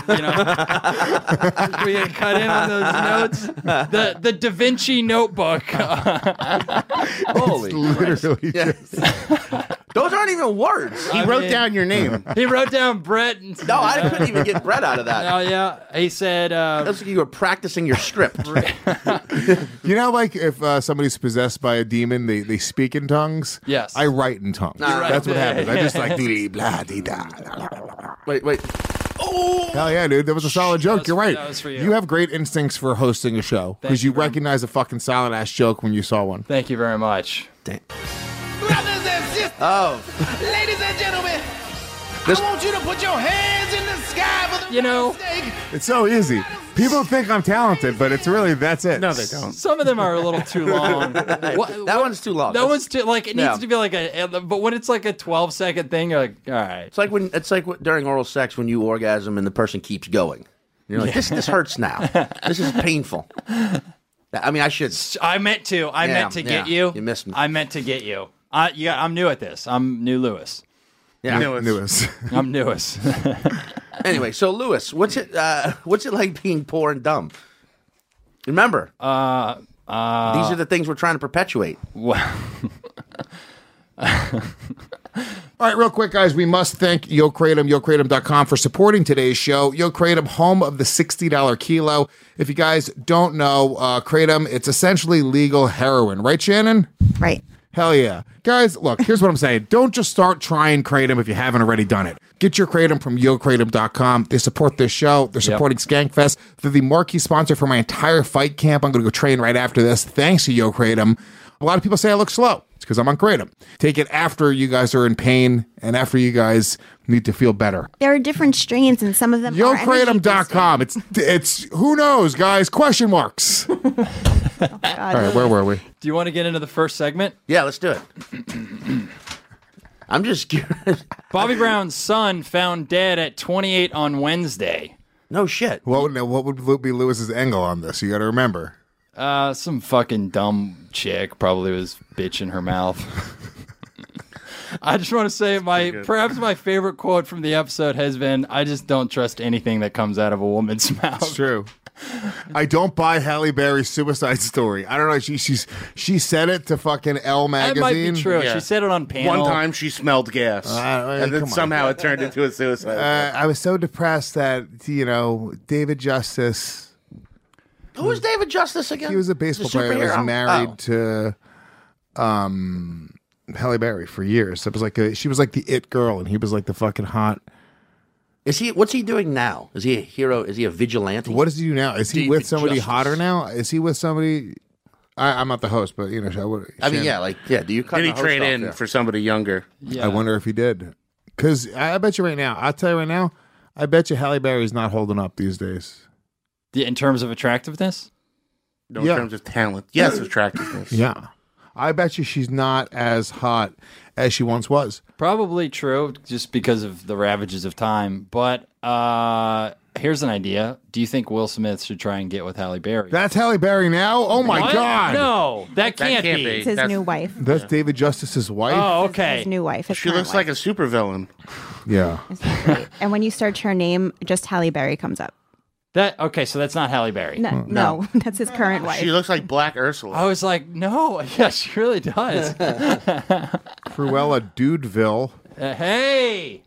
can cut in on those notes. The Da Vinci Notebook. Holy Literally. Those aren't even words. He wrote down your name. He wrote down Brett. No, I couldn't even get Brett out of that. Oh yeah, he said. Looks like you were practicing your script. You know, like if somebody's possessed by a demon, they speak in tongues. Yes. I write in tongues. right. That's what happens. I just like dee blah dee da. Wait. Hell yeah, dude! That was a solid joke. You're right. that was for you. You have great instincts for hosting a show because you recognize a fucking solid ass joke when you saw one. Thank you very much. Brothers and sisters, Oh, ladies and gentlemen, This- I want you to put your hands in the sky for the You know- rattlesnake. It's so easy. People think I'm talented, but it's really that's it. No, they don't. Some of them are a little too long. that one's too long. That one's too like it needs Yeah. to be like but when it's like a 12-second thing, you're like, all right. It's like during oral sex when you orgasm and the person keeps going. You're like, this hurts now. This is painful. I mean, I should. I meant to. I meant to get you. You missed me. I meant to get you. I'm new at this. I'm new Lewis. Yeah. Newest. I'm newest. Anyway, so Lewis, what's it like being poor and dumb? Remember, these are the things we're trying to perpetuate. All right, real quick, guys, we must thank Yo Kratom, YoKratom.com for supporting today's show. Yo Kratom, home of the $60 kilo. If you guys don't know, Kratom, it's essentially legal heroin. Right, Shannon? Right. Hell yeah. Guys, look, here's what I'm saying. Don't just start trying Kratom if you haven't already done it. Get your Kratom from YoKratom.com. They support this show. They're supporting Skankfest. They're the marquee sponsor for my entire fight camp. I'm going to go train right after this. Thanks to Yo Kratom. A lot of people say I look slow. because I'm on Kratom. Take it after you guys are in pain and after you guys need to feel better. There are different strains, and some of them are YoKratom.com. It's who knows, guys? Question marks. All right, where were we? Do you want to get into the first segment? Yeah, let's do it. I'm just curious. Bobby Brown's son found dead at 28 on Wednesday. No shit. What would be Lewis's angle on this? You got to remember. Some fucking dumb chick probably was bitching her mouth. I just want to say perhaps my favorite quote from the episode has been, "I just don't trust anything that comes out of a woman's mouth." It's true. I don't buy Halle Berry's suicide story. I don't know. She said it to fucking Elle magazine. That might be true. Yeah. She said it on panel. One time she smelled gas, and then somehow it turned into a suicide. I was so depressed that David Justice. Who was David Justice again? He was a baseball player that was married to Halle Berry for years. It was like she was like the it girl, and he was like the fucking hot. What's he doing now? Is he a hero? Is he a vigilante? What does he do now? Is he David with somebody Justice. hotter now? Is he with somebody? I'm not the host, but Do you cut Did he the host trade off in there? for somebody younger? Yeah. I wonder if he did. Because I bet you right now, I'll tell you right now, I bet you Halle Berry's not holding up these days. In terms of attractiveness? No, in terms of talent. Yes, attractiveness. Yeah. I bet you she's not as hot as she once was. Probably true, just because of the ravages of time. But here's an idea. Do you think Will Smith should try and get with Halle Berry? That's Halle Berry now? Oh, my What? God. No, that can't be. It's his new wife. That's David Justice's wife? Oh, okay. His new wife. His She current looks like a wife. supervillain. Yeah. And when you search her name, just Halle Berry comes up. Okay, so that's not Halle Berry. No, that's his current wife. She looks like Black Ursula. I was like, no. Yeah, she really does. Cruella Dudeville. Hey.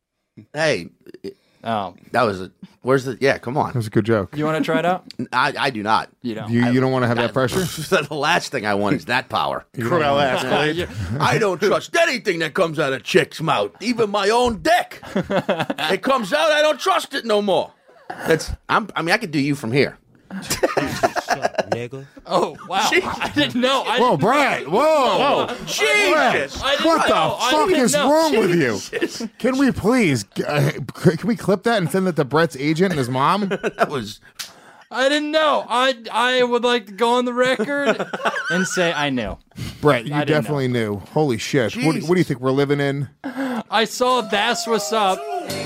Oh. That was where's the? Yeah, come on. That was a good joke. You want to try it out? I do not. You don't. You don't want to have that pressure? The last thing I want is that power. Cruella Escalade. I don't trust anything that comes out of chick's mouth, even my own dick. It comes out, I don't trust it no more. I could do you from here. Nigga. Oh, wow. I didn't know. Whoa, Brad. Whoa. Jesus. What the fuck is wrong with you? Can we please, can we clip that and send it to Brett's agent and his mom? That was... I didn't know. I would like to go on the record and say I knew. Brett, you I didn't definitely knew. Holy shit. What do you think we're living in? I saw That's What's Up.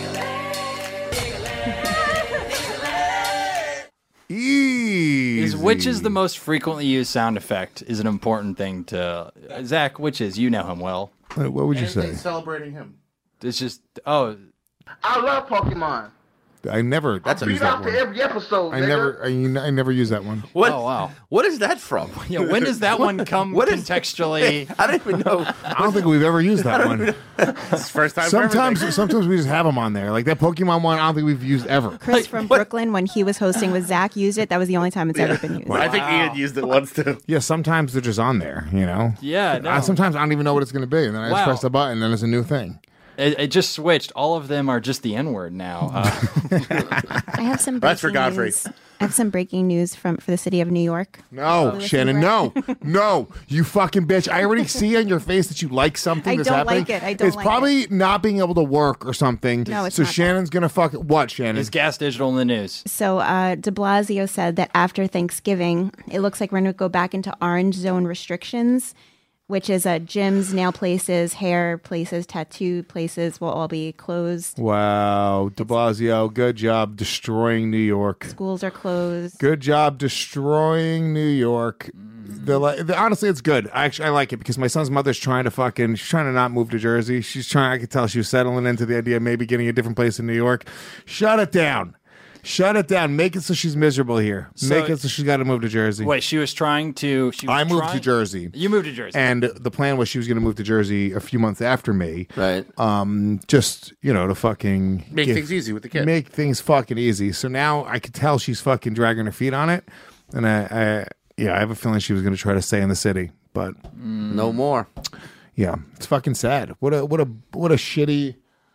Which is the most frequently used sound effect is an important thing to... Zach, which is? You know him well. What would you say? Celebrating him. It's just... I love Pokemon. I never use that one. Every episode. I never use that one. What? Oh, wow. What is that from? Yeah, when does that one come contextually? I don't even know. I don't think we've ever used that one. It's first time for everything. Sometimes we just have them on there. Like that Pokemon one, I don't think we've used ever. Chris from Brooklyn, when he was hosting with Zach, used it. That was the only time it's ever been used. I think Ian used it once too. Yeah, sometimes they're just on there, Yeah, no. Sometimes I don't even know what it's going to be. And then I just press the button and then it's a new thing. It just switched. All of them are just the N-word now. I have some breaking That's for Godfrey. news. I have some breaking news for the city of New York. No, Lewis Shannon, and no, you fucking bitch. I already see on your face that you like something I that's don't happening. like it. I don't It's like probably not being able to work or something. No, it's so not Shannon's going to fuck what, Shannon? Is Gas Digital in the news? So de Blasio said that after Thanksgiving, it looks like we're going to go back into orange zone restrictions, which is gyms, nail places, hair places, tattoo places will all be closed. Wow, de Blasio, good job destroying New York. Schools are closed. Good job destroying New York. Honestly, it's good. I like it because my son's mother's she's trying to not move to Jersey. I could tell she was settling into the idea of maybe getting a different place in New York. Shut it down. Shut it down. Make it so she's miserable here. Make it so she's got to move to Jersey. Wait, she was trying to... I moved to Jersey. You moved to Jersey. And the plan was she was going to move to Jersey a few months after me. Right. Just, to fucking... Make things easy with the kid. Make things fucking easy. So now I could tell she's fucking dragging her feet on it. And I have a feeling she was going to try to stay in the city. But... No more. Yeah. It's fucking sad. What a shitty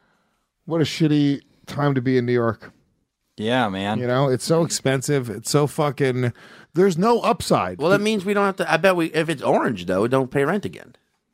time to be in New York. Yeah, man. It's so expensive. It's so fucking... There's no upside. Well, that means we don't have to... I bet if it's orange, though, we don't pay rent again.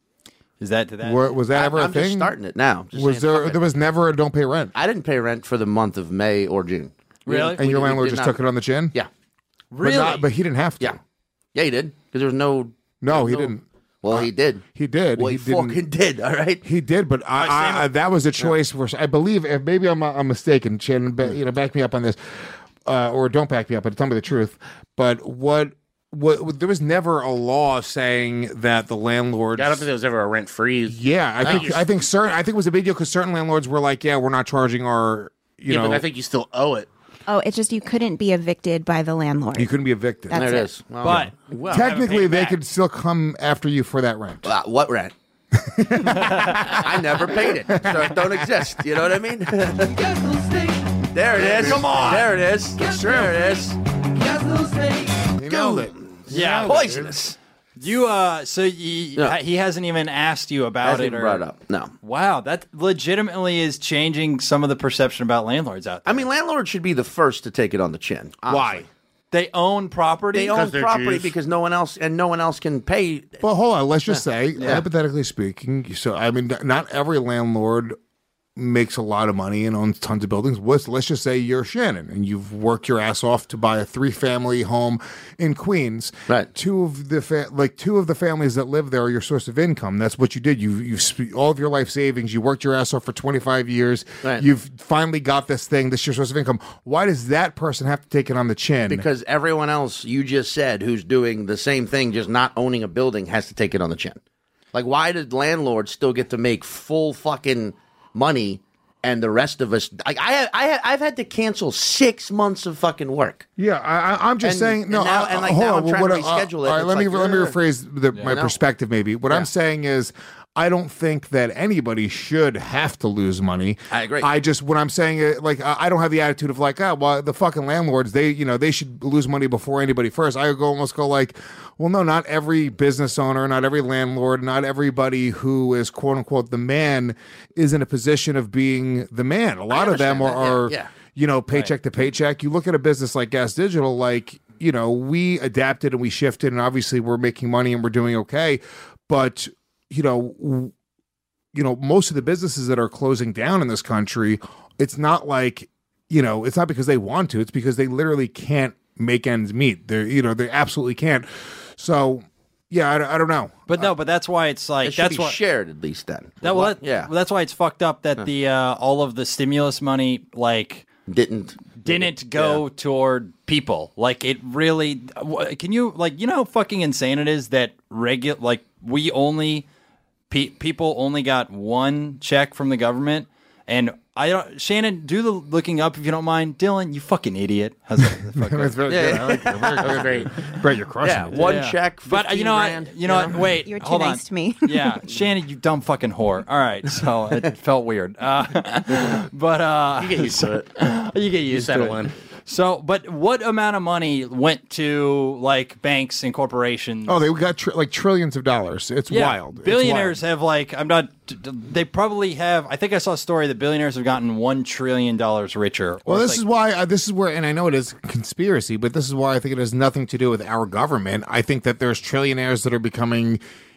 Is that to that? Was that ever a I'm thing? just starting it now. Just Was saying, there? fuck it. There was never a don't pay rent. I didn't pay rent for the month of May or June. Really? And your we landlord did just not. took it on the chin. Yeah. Really? But he didn't have to. Yeah, he did because there was no. No, he no- didn't. Well, he did. He did. Well, he didn't- fucking did. All right. He did, but that was a choice. Where I believe, if maybe I'm mistaken, Shannon, back me up on this, or don't back me up, but tell me the truth. But what there was never a law saying that the landlord. I don't think there was ever a rent freeze. Yeah, I think it was a big deal because certain landlords were like, yeah, we're not charging our. You know, but I think you still owe it. Oh, it's just you couldn't be evicted by the landlord. you couldn't be evicted. That's There it it. is. Well, But well, Technically, they back. could still come after you for that rent. what rent? I never paid it, so it don't exist. You know what I mean? There it is. Come on. There it is. There it is. You nailed it. Yeah, Poisonous. You he hasn't even asked you about Hasn't it even or brought it up. No. Wow, that legitimately is changing some of the perception about landlords out there. I mean, landlords should be the first to take it on the chin. Honestly. Why? They own property. They own they're property Jews. because no one else can pay. Well, hold on. Let's just say, hypothetically speaking, so I mean, not every landlord makes a lot of money and owns tons of buildings. Let's just say you're Shannon and you've worked your ass off to buy a 3-family home in Queens. Right. Two of the families that live there are your source of income. That's what you did. You all of your life savings. You worked your ass off for 25 years. Right. You've finally got this thing. This is your source of income. Why does that person have to take it on the chin? Because everyone else you just said who's doing the same thing, just not owning a building, has to take it on the chin. Like, why did landlords still get to make full fucking money and the rest of us? Like, I've had to cancel 6 months of fucking work. Yeah, I'm just saying. No, now I'm trying to reschedule it. All right, It's let me like, rephrase my no. perspective. Maybe what I'm saying is, I don't think that anybody should have to lose money. I agree. What I'm saying is, like, I don't have the attitude of like, well, the fucking landlords, they should lose money before anybody first. I almost go like, well, no, not every business owner, not every landlord, not everybody who is quote unquote the man is in a position of being the man. A lot of them are paycheck to paycheck. You look at a business like Gas Digital, like, we adapted and we shifted, and obviously we're making money and we're doing okay, but most of the businesses that are closing down in this country, it's not like, it's not because they want to, it's because they literally can't make ends meet. They absolutely can't. So, yeah, I don't know. But but that's why it's like It should that's be why shared at least then. well, that's why it's fucked up that the all of the stimulus money didn't go toward people. Like, it really. Can you how fucking insane it is that we only people only got one check from the government, and I don't. Shannon, do the looking up if you don't mind. Dylan, you fucking idiot. How's that? That's very good. I like that. That's great. Brett, you're crushing it. One check, but $15,000, you know what? Wait, You're too hold nice on. to me. Yeah, Shannon, you dumb fucking whore. All right, so it felt weird, but You get used to it. you get used to settle it. in. So, but what amount of money went to like banks and corporations? Oh, they got trillions of dollars. It's wild. It's Billionaires wild. have they probably have. I think I saw a story that billionaires have gotten $1 trillion richer. Well, this is where, and I know it is conspiracy, but this is why I think it has nothing to do with our government. I think that there's trillionaires that are becoming,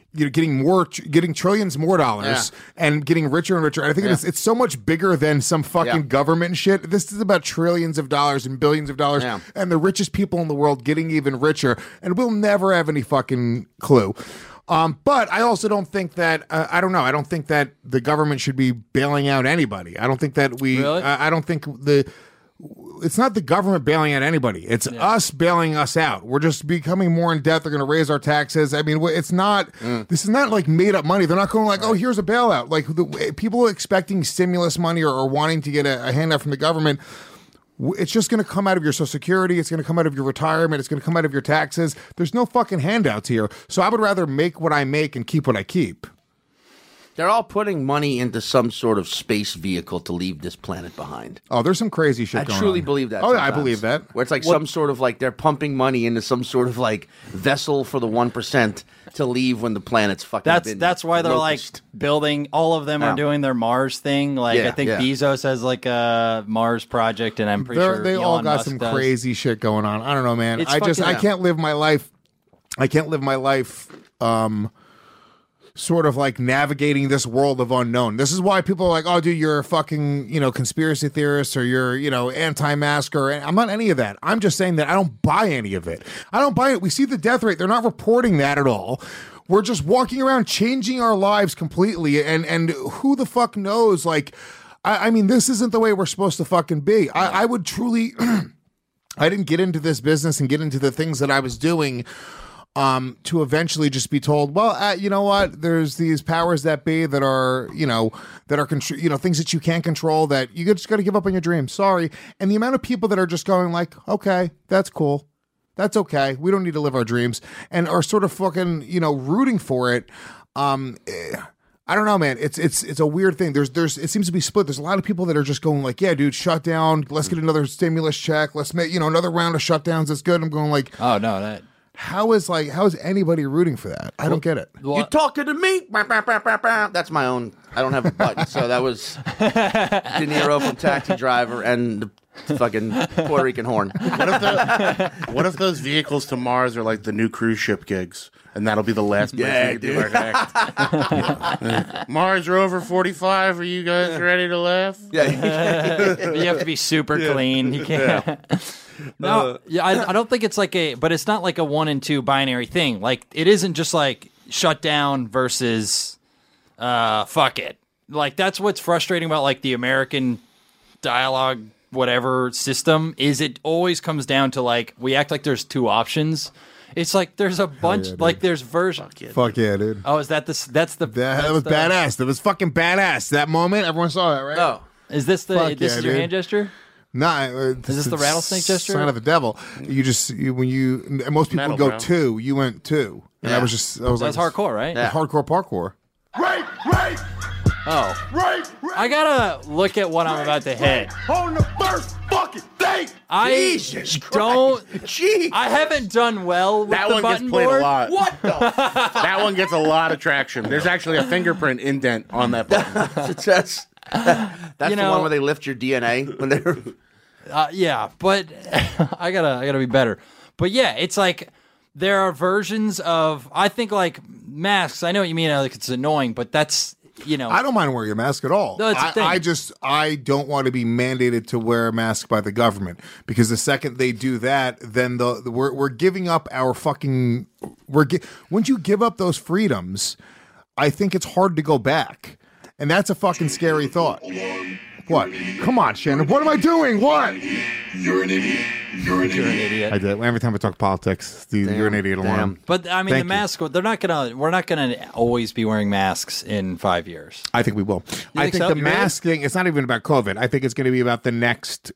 getting trillions more dollars and getting richer and richer. And I think it's so much bigger than some fucking government shit. This is about trillions of dollars and billions of dollars, and the richest people in the world getting even richer, and we'll never have any fucking clue. But I also don't think that I don't know. I don't think that the government should be bailing out anybody. I don't think that we. Really? I don't think it's not the government bailing out anybody. It's us bailing us out. We're just becoming more in debt. They're going to raise our taxes. I mean, it's not. This is not like made up money. They're not going like, oh, here's a bailout. Like people expecting stimulus money or wanting to get a handout from the government. It's just going to come out of your Social Security. It's going to come out of your retirement. It's going to come out of your taxes. There's no fucking handouts here. So I would rather make what I make and keep what I keep. They're all putting money into some sort of space vehicle to leave this planet behind. Oh, there's some crazy shit going on. I truly believe that. Oh, yeah, I sometimes. believe that. Where it's like some sort of like they're pumping money into some sort of like vessel for the 1% to leave when the planet's fucking. That's why they're locust. like building. All of them are doing their Mars thing. Like I think Bezos has like a Mars project, and I'm pretty sure they all Elon got Musk some does. crazy shit going on. I don't know, man. It's I fucking- can't live my life. I can't live my life. sort of like navigating this world of unknown. This is why people are like, oh, dude, you're a fucking, conspiracy theorist, or you're, anti-masker. And I'm not any of that. I'm just saying that I don't buy any of it. I don't buy it. We see the death rate. They're not reporting that at all. We're just walking around changing our lives completely. And who the fuck knows? Like, I mean, this isn't the way we're supposed to fucking be. I would truly, I didn't get into this business and get into the things that I was doing to eventually just be told, well, you know what? There's these powers that be that are, things that you can't control, that you just got to give up on your dreams. Sorry. And the amount of people that are just going like, okay, that's cool. That's okay. We don't need to live our dreams, and are sort of fucking, rooting for it. I don't know, man. It's a weird thing. There's it seems to be split. There's a lot of people that are just going like, yeah, dude, shut down. Let's get another stimulus check. Let's make, another round of shutdowns. That's good. I'm going like, oh no, how is anybody rooting for that? I don't get it. You talking to me? That's my own. I don't have a button. So that was De Niro from Taxi Driver and the fucking Puerto Rican horn. What if those vehicles to Mars are like the new cruise ship gigs? And that'll be the last place you do our act. Mars Rover 45, are you guys ready to laugh? Yeah. You have to be super clean. You can't. Yeah. No, I don't think it's but it's not like a 1 and 2 binary thing. Like, it isn't just like shut down versus fuck it. Like, that's what's frustrating about like the American dialogue whatever system, is it always comes down to like, we act like there's 2 options. It's like there's a bunch, there's versions. Fuck yeah, dude. Oh, is that the? That was badass. That was fucking badass. That moment, everyone saw that, right? Oh, is this is your hand gesture? Nah, is this the rattlesnake gesture? Sign of the devil. Most people would go 2. You went 2, and I was hardcore, right? Yeah. Hardcore parkour. Right. Oh. Right. I gotta look at what I'm about to hit. On the first fucking thing. Jesus Christ. I haven't done well with that the one button gets played board. a lot. What the? That one gets a lot of traction. There's actually a fingerprint indent on that button. That's the one where they lift your DNA when they're. Yeah, but I gotta be better. But yeah, it's like there are versions of, I think, like masks. I know what you mean. Like, it's annoying, but that's, I don't mind wearing a mask at all. No, it's a thing. I don't want to be mandated to wear a mask by the government, because the second they do that, then we're giving up our fucking. Once you give up those freedoms, I think it's hard to go back, and that's a fucking scary thought. What? Come on, Shannon. What am I doing? What? You're an idiot. You're an idiot. I did. Every time I talk politics, you're an idiot alarm. But I mean, the mask. We're not gonna always be wearing masks in 5 years. I think we will. I think so? the mask thing. It's not even about COVID. I think it's going to be about the next.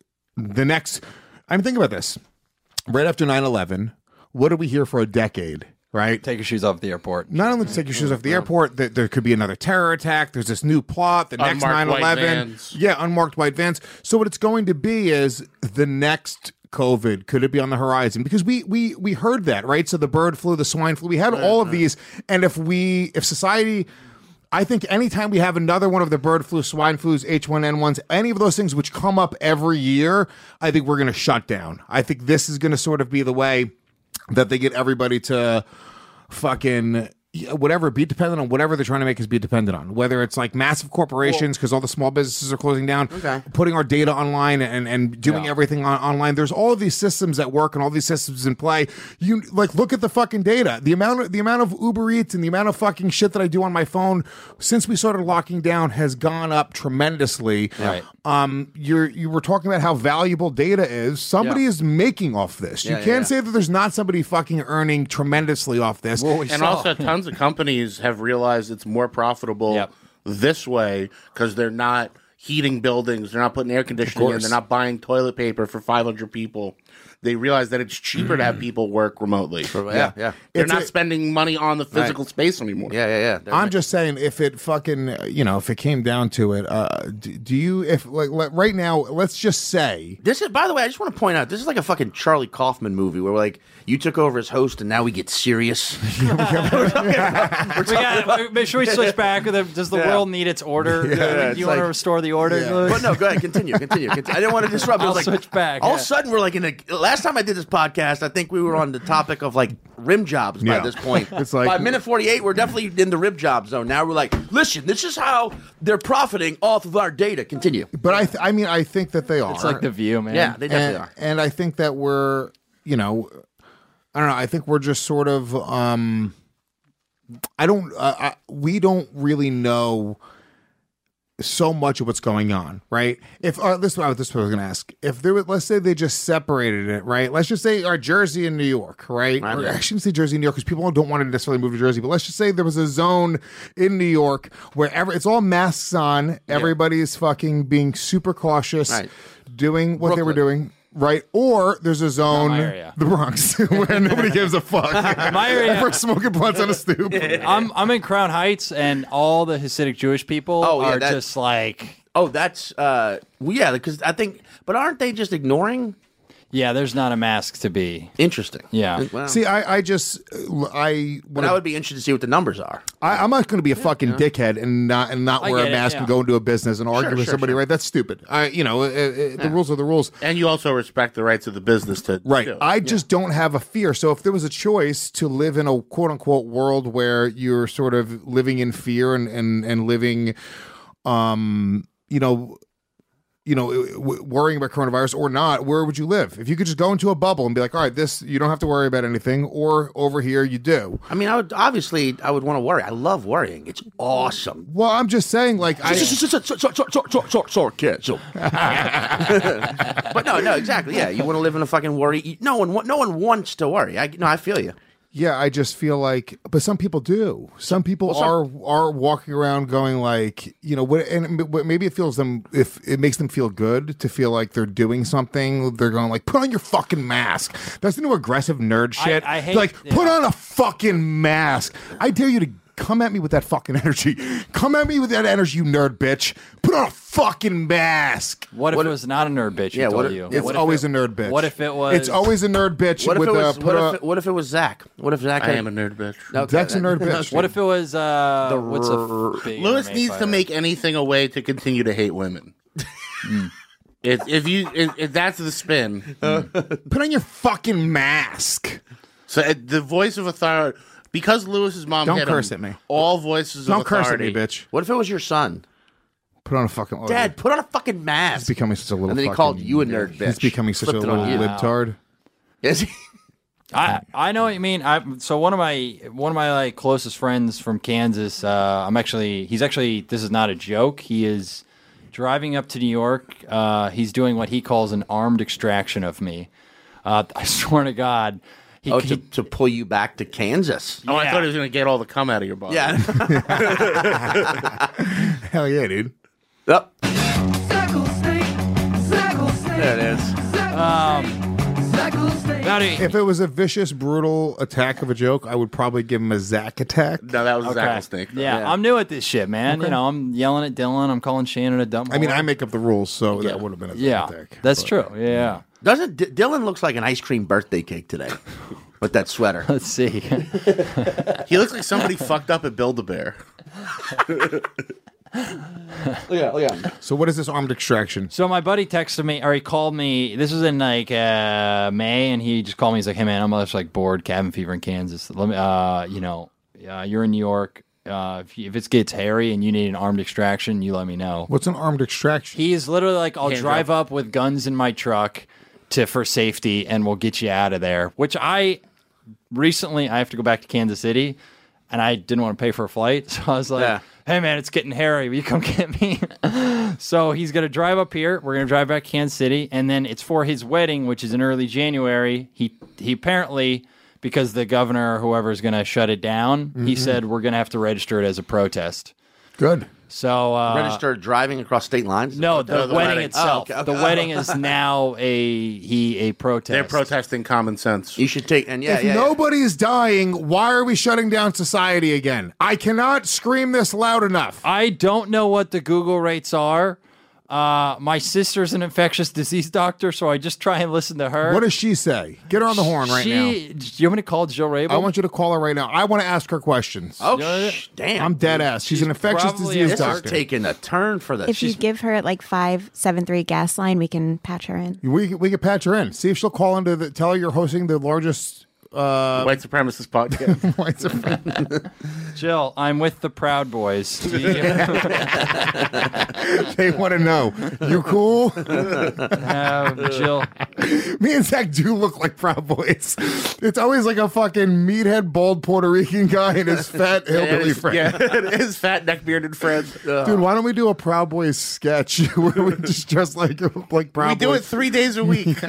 I'm thinking about this. Right after 9/11, what did we hear for a decade? Right? Take your shoes off at the airport. Not only to take your shoes off the airport, there could be another terror attack. There's this new plot, the next 9/11. Yeah, unmarked white vans. So what it's going to be is the next COVID. Could it be on the horizon? Because we heard that, right? So the bird flu, the swine flu, we had all of these. And if society, I think anytime we have another one of the bird flu, swine flus, H1N1s, any of those things which come up every year, I think we're going to shut down. I think this is going to sort of be the way that they get everybody to fucking whatever, be dependent on whatever they're trying to make us be dependent on. Whether it's like massive corporations, because all the small businesses are closing down, putting our data online and doing everything online. There's all of these systems at work and all these systems in play. You like look at the fucking data. The amount of Uber Eats and the amount of fucking shit that I do on my phone since we started locking down has gone up tremendously. Right. You were talking about how valuable data is. Somebody is making off this. You can't say that there's not somebody fucking earning tremendously off this. And also tons of companies have realized it's more profitable this way because they're not heating buildings, they're not putting air conditioning in, they're not buying toilet paper for 500 people. They realize that it's cheaper to have people work remotely. Yeah. They're not spending money on the physical space anymore. Yeah. I'm just saying, if it fucking, if it came down to it, do you, if like right now, let's just say. This is, by the way, I just want to point out, this is like a fucking Charlie Kaufman movie where like you took over as host and now we get serious. Should we switch back? Does the world need its order? Do you want to restore the order? But no, go ahead, continue. I didn't want to disrupt. I'll switch back. All of a sudden, we're like in a like last time I did this podcast, I think we were on the topic of like rim jobs by this point. It's like by minute 48, we're definitely in the rim job zone. Now we're like, listen, this is how they're profiting off of our data. Continue. But I mean, I think that they are. It's like The View, man. Yeah, they definitely are. And I think that we're, you know, I don't know. I think we're just sort of, we don't really know so much of what's going on, right? If this is what I was going to ask. If there was, let's say they just separated it, right? Let's just say Jersey and New York, right? Or, I shouldn't say Jersey and New York because people don't want to necessarily move to Jersey. But let's just say there was a zone in New York where it's all masks on. Everybody's fucking being super cautious, doing what they were doing. Right, or there's a zone, the Bronx, where nobody gives a fuck. My area, everyone's smoking blunts on a stoop. I'm in Crown Heights, and all the Hasidic Jewish people are just like, that's because I think, but aren't they just ignoring? Yeah, there's not a mask to be. Interesting. Yeah. Well, See, but I would be interested to see what the numbers are. I'm not going to be a fucking dickhead and not wear a mask and go into a business and argue with somebody. Right? That's stupid. The rules are the rules. And you also respect the rights of the business to. Right. I just don't have a fear. So if there was a choice to live in a quote unquote world where you're sort of living in fear and living, worrying about coronavirus or not, where would you live? If you could just go into a bubble and be like, all right, this, you don't have to worry about anything, or over here you do. I mean, I would want to worry. I love worrying. It's awesome. Well, I'm just saying, like, sorry, kid. But no, exactly. Yeah, you want to live in a fucking worry. No one wants to worry. I feel you. Yeah, I just feel like, but some people do. Some people are walking around going like, maybe it feels them, if it makes them feel good to feel like they're doing something. They're going like, put on your fucking mask. That's the new aggressive nerd shit. I hate, put on a fucking mask. I dare you to come at me with that fucking energy. Come at me with that energy, you nerd bitch. Put on a fucking mask. What if it was not a nerd bitch? Yeah, it's always a nerd bitch. What if it was? It's always a nerd bitch. What if it was Zach? What if Zach? I am a nerd bitch. Okay, Zach's a nerd bitch. What if it was? What's a Lewis needs to make anything a way to continue to hate women. If that's the spin, put on your fucking mask. So the voice of authority. Because Lewis's mom don't hit curse him, at me. All voices of authority. Don't curse at me, bitch. What if it was your son? Put on a fucking Dad. Put on a fucking mask. He's becoming such a little. And then he called you a nerd bitch. He's becoming such a little libtard. Is he? I know what you mean. So one of my like closest friends from Kansas. He's actually. This is not a joke. He is driving up to New York. He's doing what he calls an armed extraction of me. I swear to God. To pull you back to Kansas. Oh, I thought he was going to get all the cum out of your body. Yeah. Hell yeah, dude. Yep. There it is. If it was a vicious, brutal attack of a joke, I would probably give him a Zach attack. No, that was a Zach snake. Yeah, I'm new at this shit, man. Okay. I'm yelling at Dylan. I'm calling Shannon a dumb. I mean, I make up the rules, so that would have been a Zach attack. That's true. Yeah. Doesn't Dylan looks like an ice cream birthday cake today with that sweater? Let's see. He looks like somebody fucked up at Build-A-Bear. Yeah. So what is this armed extraction? So my buddy texted me, or he called me. This was in like May, and he just called me. He's like, "Hey man, I'm just like bored, cabin fever in Kansas. Let me, you're in New York. If it gets hairy and you need an armed extraction, you let me know." What's an armed extraction? He's literally like, "I'll drive up with guns in my truck for safety, and we'll get you out of there." Which I have to go back to Kansas City, and I didn't want to pay for a flight, so I was like, "Hey man, it's getting hairy. Will you come get me?" So he's gonna drive up here. We're gonna drive back to Kansas City, and then it's for his wedding, which is in early January. He apparently, because the governor or whoever is gonna shut it down, he said we're gonna have to register it as a protest. Good. So register driving across state lines? No, the wedding itself. The wedding is now a protest. They're protesting common sense. You should take if nobody's dying, why are we shutting down society again? I cannot scream this loud enough. I don't know what the Google rates are, My sister's an infectious disease doctor, so I just try and listen to her. What does she say? Get her on the horn right now. Do you want me to call Jill Rabel? I want you to call her right now. I want to ask her questions. Oh, damn. I'm dead ass. She's an infectious disease This doctor. is taking a turn for the. If you give her like 573 gas line, we can patch her in. We could patch her in. See if she'll call into tell her you're hosting the largest white supremacist podcast. white supremacist. Jill, I'm with the Proud Boys. They want to know. You cool? Jill. Me and Zach do look like Proud Boys. It's always like a fucking meathead, bald Puerto Rican guy and his fat hillbilly friend. Yeah, his fat neck bearded friend. Dude, why don't we do a Proud Boys sketch where we just dress like Proud Boys? We do it 3 days a week.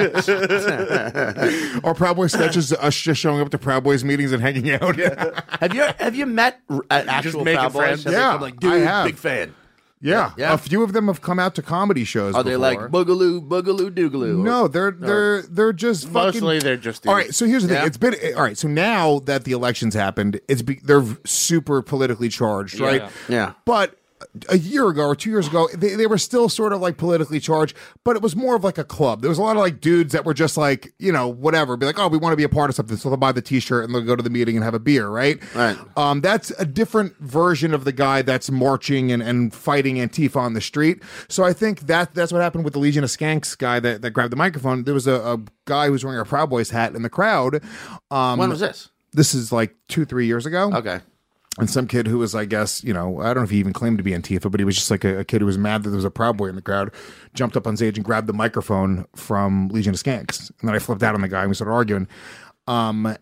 Our Proud Boys sketches us just showing up to Proud Boys meetings and hanging out. Have you met actual Proud Boys? Have they Yeah, come like, dude, I have. big fan. Yeah. Yeah. A few of them have come out to comedy shows. Are they like before. boogaloo doogaloo? No, they're just fucking. Mostly they're just All right, so here's the thing. Yeah. It's been all right. So now that the elections happened, they're super politically charged, right? Yeah. But a year ago or 2 years ago, they were still sort of like politically charged, but it was more of like a club. There was a lot of like dudes that were just like, whatever, be like, oh, we want to be a part of something. So they'll buy the t-shirt and they'll go to the meeting and have a beer, right? Right. That's a different version of the guy that's marching and fighting Antifa on the street. So I think that's what happened with the Legion of Skanks guy that grabbed the microphone. There was a guy who was wearing a Proud Boys hat in the crowd. When was this? This is like 2-3 years ago. Okay. And some kid who was, I guess, I don't know if he even claimed to be Antifa, but he was just like a kid who was mad that there was a Proud Boy in the crowd, jumped up on stage and grabbed the microphone from Legion of Skanks. And then I flipped out on the guy and we started arguing. What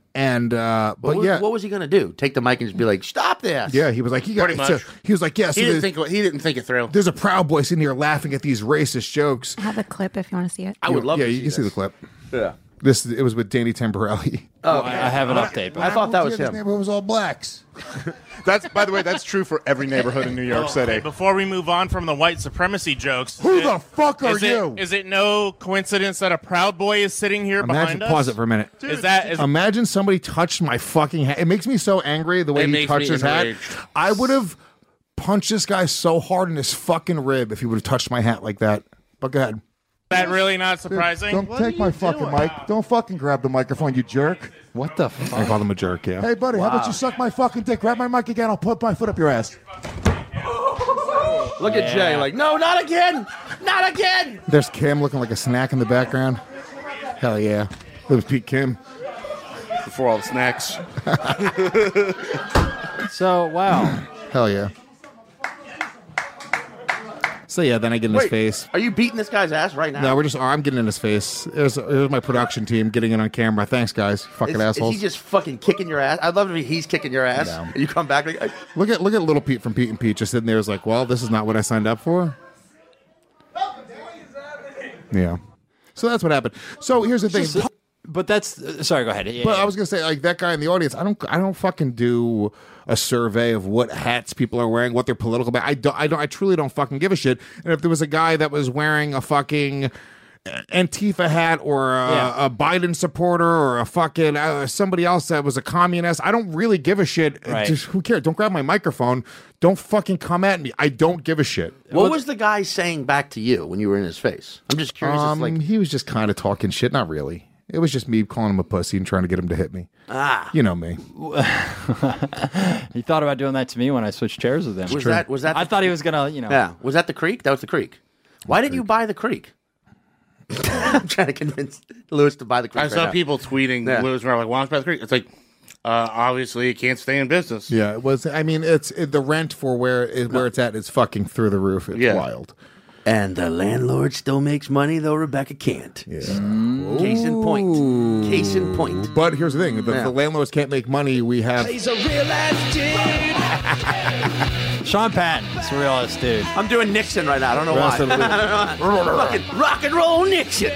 was he going to do? Take the mic and just be like, stop this? Yeah, he was like, he was like, yeah. So he didn't think it through. There's a Proud Boy sitting here laughing at these racist jokes. I have a clip if you want to see it. I would love to see you can see the clip. Yeah. It was with Danny Tamborelli. Oh, I have an update. But I thought that was This him. neighborhood was all blacks. By the way, that's true for every neighborhood in New York City. Before we move on from the white supremacy jokes, Who the fuck are you? Is it no coincidence that a Proud Boy is sitting here behind us? Pause it for a minute. Imagine somebody touched my fucking hat. It makes me so angry the way he touched his hat. I would have punched this guy so hard in his fucking rib if he would have touched my hat like that. But go ahead. Is that really not surprising? Don't take my fucking mic. Don't fucking grab the microphone, you jerk. What the fuck? I call him a jerk, yeah. Hey, buddy, how about you suck my fucking dick? Grab my mic again. I'll put my foot up your ass. Look at Jay, like, no, not again! Not again! There's Kim looking like a snack in the background. Hell yeah. It was Pete Kim. Before all the snacks. So, wow. Hell yeah. So yeah, then I get in his face. Are you beating this guy's ass right now? No, I'm getting in his face. Here's my production team getting it on camera. Thanks, guys. Fucking assholes. Is he just fucking kicking your ass? I'd love if he's kicking your ass. No. And you come back like, Look at little Pete from Pete and Pete just sitting there. Is like, well, this is not what I signed up for. Yeah. So that's what happened. So here's the thing. But that's sorry. Go ahead. Yeah, But yeah. I was gonna say, like, that guy in the audience. I don't fucking do a survey of what hats people are wearing, what their political. I truly don't fucking give a shit. And if there was a guy that was wearing a fucking Antifa hat or a Biden supporter or a fucking somebody else that was a communist, I don't really give a shit. Right. Just, who cares? Don't grab my microphone. Don't fucking come at me. I don't give a shit. what was the guy saying back to you when you were in his face? I'm just curious. It's like, He was just kind of talking shit. Not really. It was just me calling him a pussy and trying to get him to hit me. You know me. He thought about doing that to me when I switched chairs with him. Was that? I thought he was gonna, Yeah. Was that the creek? That was the creek. Why didn't you buy the creek? I'm trying to convince Lewis to buy the creek. I saw people tweeting Lewis were like, "Why don't you buy the creek?" It's like, obviously, it can't stay in business. Yeah, it was. I mean, the rent for where it's at is fucking through the roof. It's wild. And the landlord still makes money, though Rebecca can't. Yeah. Case in point. Case in point. But here's the thing: if the landlords can't make money, we have. He's a real ass dude. Sean Patton, it's a real ass dude. I'm doing Nixon right now. I don't know why. I don't know why. Fucking rock and roll Nixon.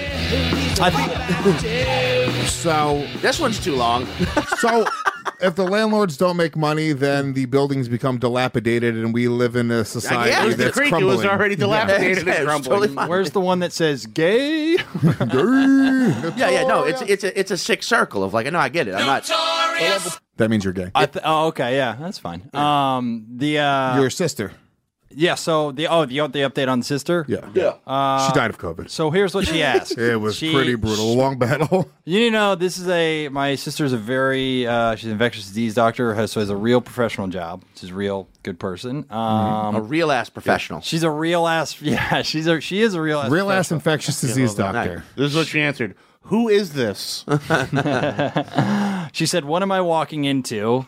So this one's too long. So if the landlords don't make money, then the buildings become dilapidated, and we live in a society that's crumbling. It was already dilapidated and crumbling. Where's the one that says gay? Yeah. No, it's a sick circle of like. No, I get it. I'm not. That means you're gay. Okay, yeah, that's fine. Your sister. Yeah, so the update on the sister? Yeah. She died of COVID. So here's what she asked. It was pretty brutal. A long battle. You know, my sister's a very, she's an infectious disease doctor, so has a real professional job. She's a real good person. A real ass professional. She's a real ass, she is a real ass Real ass professional. infectious disease doctor. This is what she answered. Who is this? She said, what am I walking into?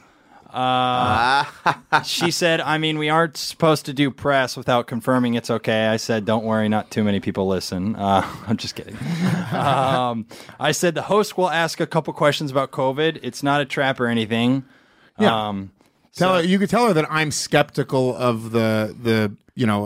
She said, I mean, we aren't supposed to do press without confirming it's okay. I said, don't worry, not too many people listen. I'm just kidding. I said, the host will ask a couple questions about COVID. It's not a trap or anything. Yeah. Tell her, you could tell her that I'm skeptical of the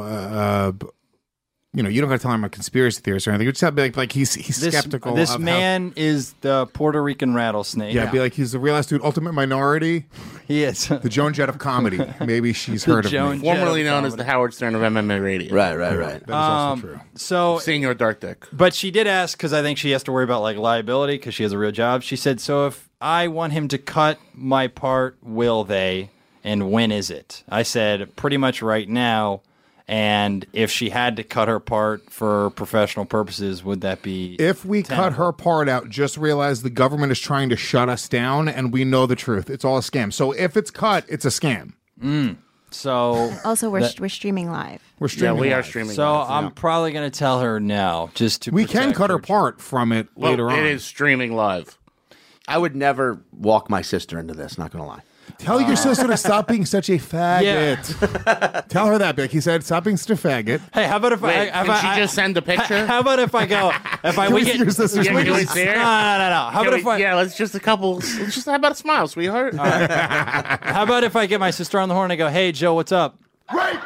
you don't got to tell him I'm a conspiracy theorist or anything. You just have to be like he's skeptical. This of man is the Puerto Rican rattlesnake. Yeah, be like he's the real ass dude, ultimate minority. He is the Joan Jett of comedy. Maybe she's heard of me. Formerly known as the Howard Stern of MMA radio. Right. That is also true. So Senior Dark Dick. But she did ask, because I think she has to worry about like liability because she has a real job. She said, so if I want him to cut my part, will they? And when is it? I said, pretty much right now. And if she had to cut her part for professional purposes, would that be... If we cut her part out, just realize the government is trying to shut us down, and we know the truth. It's all a scam. So if it's cut, it's a scam. So... Also, we're streaming live. We're streaming Yeah, we are live. streaming So live. I'm probably going to tell her no, just to We can protect cut her part from it Well, later on. It is streaming live. I would never walk my sister into this, not going to lie. Tell your sister to stop being such a faggot. Tell her that, Bick. He said, stop being such a faggot. Hey, how about if Wait, can she just send a picture? How about if I go... Can we see your sister's Can we face? see her? No. How about if I... Yeah, let's just how about a smile, sweetheart? How about if I get my sister on the horn and I go, hey, Joe, what's up? Right.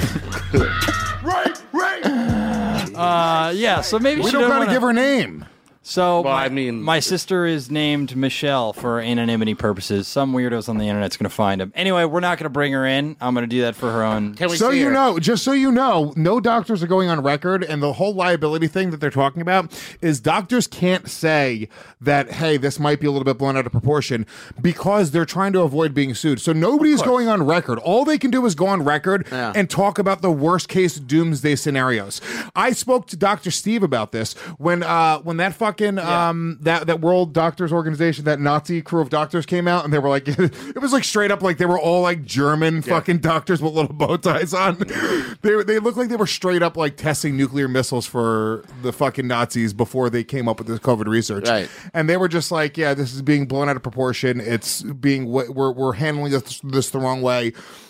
Yeah, so maybe We she don't doesn't got to wanna- give her name. So, Well, my sister is named Michelle for anonymity purposes. Some weirdos on the internet's going to find him. Anyway, we're not going to bring her in. I'm going to do that for her own. Can we So see you her? know, just so you know, no doctors are going on record, and the whole liability thing that they're talking about is doctors can't say that, hey, this might be a little bit blown out of proportion because they're trying to avoid being sued. So nobody's going on record. All they can do is go on record and talk about the worst case doomsday scenarios. I spoke to Dr. Steve about this when that fucking that World Doctors Organization, that Nazi crew of doctors came out, and they were like, it was like straight up like they were all like German fucking doctors with little bow ties on. They looked like they were straight up like testing nuclear missiles for the fucking Nazis before they came up with this COVID research. Right. And they were just like, yeah, this is being blown out of proportion. It's being we're handling this the wrong way.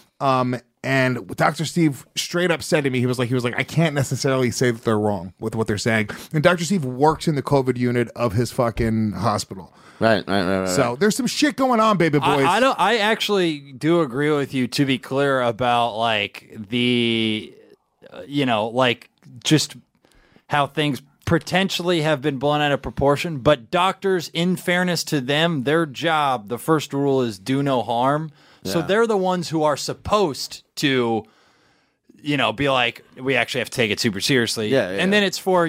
And Dr. Steve straight up said to me, he was like, I can't necessarily say that they're wrong with what they're saying. And Dr. Steve works in the COVID unit of his fucking hospital. Right. So there's some shit going on, baby boys. I actually do agree with you, to be clear, about like the, like just how things potentially have been blown out of proportion. But doctors, in fairness to them, their job, the first rule is do no harm. So they're the ones who are supposed to, be like, we actually have to take it super seriously. And then it's for,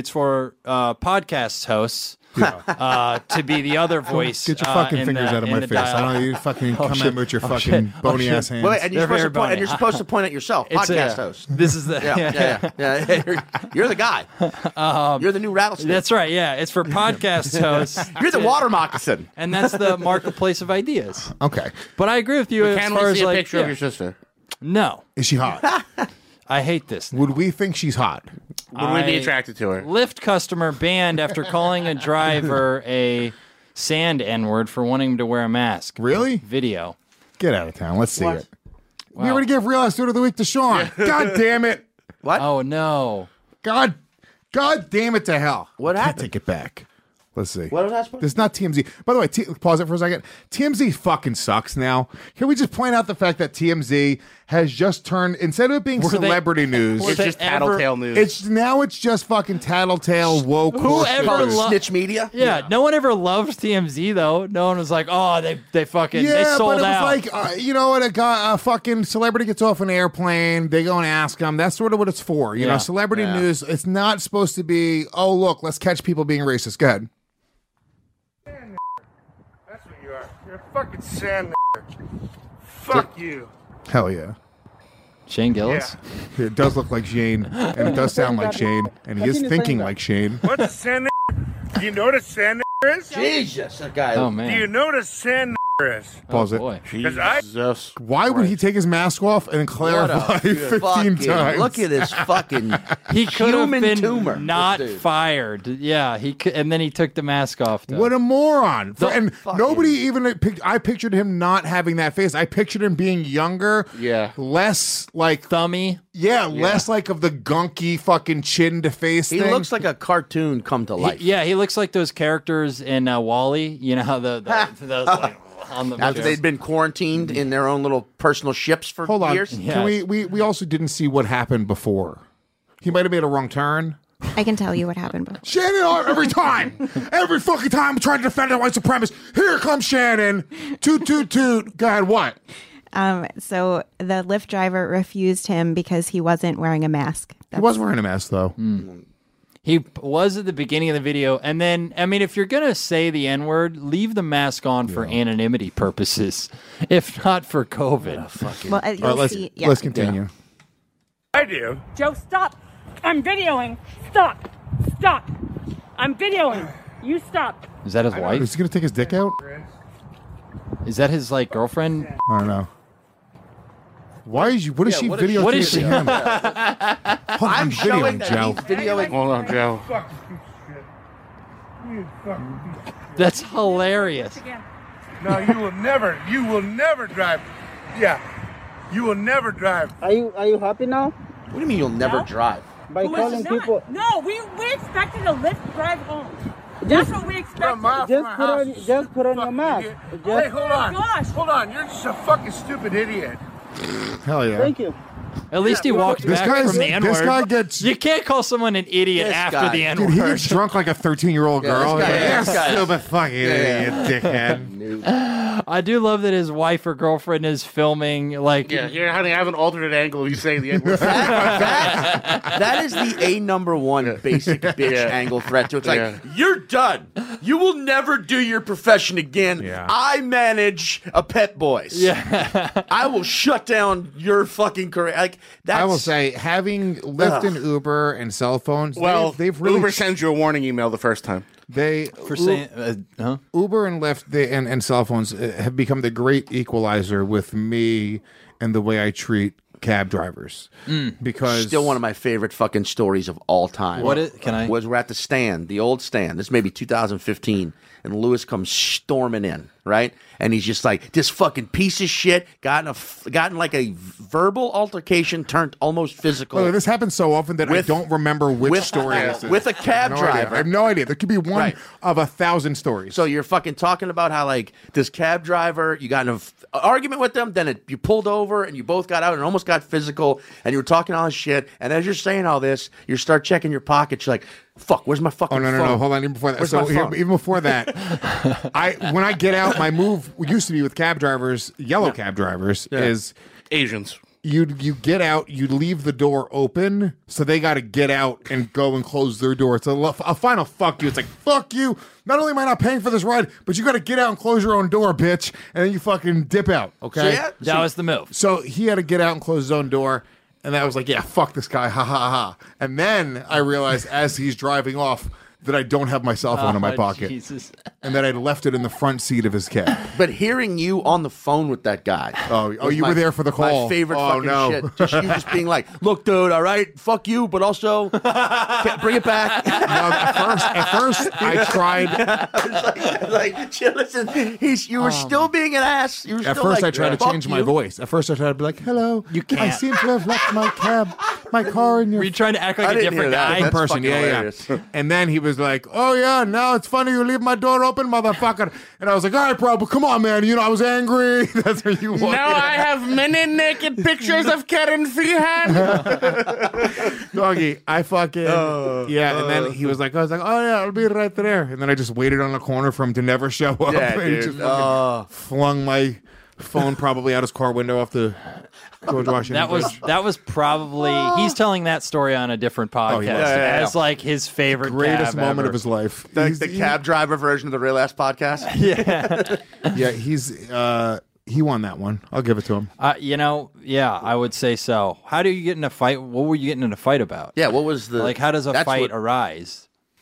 podcast hosts to be you other voice. Get your fucking fingers out of my face. I don't know, you fucking come at me with your fucking bony ass hands. Wait, and you're supposed to point at yourself, podcast host. This is the You're the guy. You're the new rattlesnake. That's right. Yeah, it's for podcast hosts. You're the water moccasin, and that's the marketplace of ideas. Okay, but I agree with you as Can far we as see a like picture of your sister? No. Is she hot? I hate this. Would we think she's hot? Would we be attracted to her? Lyft customer banned after calling a driver a sand N-word for wanting him to wear a mask. Really? Video. Get out of town. Let's see it. Wow. We already gave Real Ass Dude of the Week to Sean. God damn it. What? Oh, no. God damn it to hell. What happened? Take it back. Let's see. What was that supposed to be? This is not TMZ. By the way, pause it for a second. TMZ fucking sucks now. Can we just point out the fact that TMZ has just turned, instead of it being celebrity news, It's just tattletale news. It's just fucking tattletale woke. Whoever snitch media? Yeah, no one ever loved TMZ, though. No one was like, oh, they fucking, they sold but it out. was like, a fucking celebrity gets off an airplane, they go and ask them. That's sort of what it's for. You know, celebrity news, it's not supposed to be, oh, look, let's catch people being racist. Go ahead. That's what you are. You're a fucking sand. Fuck you. Hell yeah. Shane Gillis? It does look like Shane, and it does sound like Shane, and he is thinking like Shane. What's a sand Do you know what a sand is? Jesus, that guy. Oh, man. Do you know what a sand is? Pause it. Boy. Jesus. Why would he take his mask off and clarify 15 times? Look at this fucking He could have human been tumor. not This dude. fired. Yeah, he could, and then he took the mask off. Though. What a moron! And fucking- nobody even I pictured him not having that face. I pictured him being younger, less like thummy. Yeah, less like of the gunky fucking chin to face He thing. looks like a cartoon come to life. He looks like those characters in Wall-E. You know how those like on the After they'd been quarantined in their own little personal ships for Hold on. years. Can we also didn't see what happened before. He might have made a wrong turn. I can tell you what happened before. Shannon, every time. Every fucking time I'm trying to defend a white supremacist. Here comes Shannon. Toot, toot, toot. Go ahead, what? So the Lyft driver refused him because he wasn't wearing a mask. He was wearing a mask, though. He was at the beginning of the video, and then, I mean, if you're going to say the N-word, leave the mask on for anonymity purposes, if not for COVID. Well, All right, let's continue. I do. Joe, stop. I'm videoing. Stop. Stop. I'm videoing. You stop. Is that his wife? Is he going to take his dick out? Is that his, like, girlfriend? I don't know. Why is what is she videotaping What is she? him? Hold on, I'm showing videoing that Joe. he's videoing. Hold on, Joe. That's hilarious. No, you will never drive. Yeah. You will never drive. Are you happy now? What do you mean you'll never drive? By calling people. No, we expected a Lyft drive home. That's what we expected. Just put on your mask. Hey, hold on. Gosh. Hold on. You're just a fucking stupid idiot. Hell yeah. Thank you. At least he walked This back guy's- from the N-word. this guy gets- You can't call someone an idiot This after guy. the Dude, N-word. he gets drunk like a 13-year-old girl. this guy- He's yeah, like, this guy- stupid fucking idiot, dickhead. I do love that his wife or girlfriend is filming, like... Yeah, here, honey, I have an alternate angle of you saying the N-word. That is the #1 basic bitch angle threat to it. It's like, you're done. You will never do your profession again. Yeah. I manage a Pet Boys. Yeah. I will shut down your fucking career. Like, that's... I will say, having Lyft and Uber and cell phones, Well, they've really Uber sends you a warning email the first time. For saying... Uber and Lyft and cell phones have become the great equalizer with me and the way I treat cab drivers. Because Still one of my favorite fucking stories of all time. Was we're at the stand, the old stand. This may be 2015, and Lewis comes storming in, right? And he's just like, this fucking piece of shit gotten like a verbal altercation turned almost physical. Oh, this happens so often that I don't remember which story this is. with a cab I have no idea. driver. I have no idea. There could be one Right. of 1,000 stories. So you're fucking talking about how, like, this cab driver, you got in an argument with them, then you pulled over and you both got out and almost got physical, and you were talking all this shit, and as you're saying all this, you start checking your pockets. You're like, fuck, where's my fucking phone? No. Hold on. Even before that. Where's So my phone? even before that, when I get out, my move used to be with cab drivers, yellow cab drivers, is Asians. You get out, you leave the door open, so they got to get out and go and close their door. It's a final fuck you. It's like, fuck you. Not only am I not paying for this ride, but you got to get out and close your own door, bitch. And then you fucking dip out, okay? That was the move. So he had to get out and close his own door. And I was like, yeah, fuck this guy, ha ha ha. And then I realized as he's driving off that I don't have my cell phone in my pocket. Jesus. And that I'd left it in the front seat of his cab. But hearing you on the phone with that guy. Oh, you were there for the call. My favorite Oh, fucking no. shit. Just you just being like, look, dude, all right, fuck you, but also bring it back. At first I tried. I was like, listen, you were still being an ass. You were At still first, like, I tried to fuck change my you. voice. At first, I tried to be like, "Hello, You can't. I seem to have left my car in your." Were you trying to act like I a didn't different hear that. guy? in That's person, fucking hilarious. And then he was like, "Oh yeah, now it's funny you leave my door open, motherfucker." And I was like, "All right, bro, but come on, man. You know I was angry." That's what you want. Now I have many naked pictures of Karen Freehan. Doggy, I fucking yeah. And then he was like, "I was like, oh yeah, I'll be right there." And then I just waited on the corner for him to never show up. Yeah, and he dude. just fucking flung my phone probably out his car window off the George Washington. That was probably he's telling that story on a different podcast yeah. as like his favorite greatest cab moment ever. of his life. The cab driver version of the Real Ass Podcast. Yeah. Yeah, he's He won that one. I'll give it to him. Yeah, I would say so. How do you get in a fight? What were you getting in a fight about? Yeah, what was the... Like, how does a fight arise?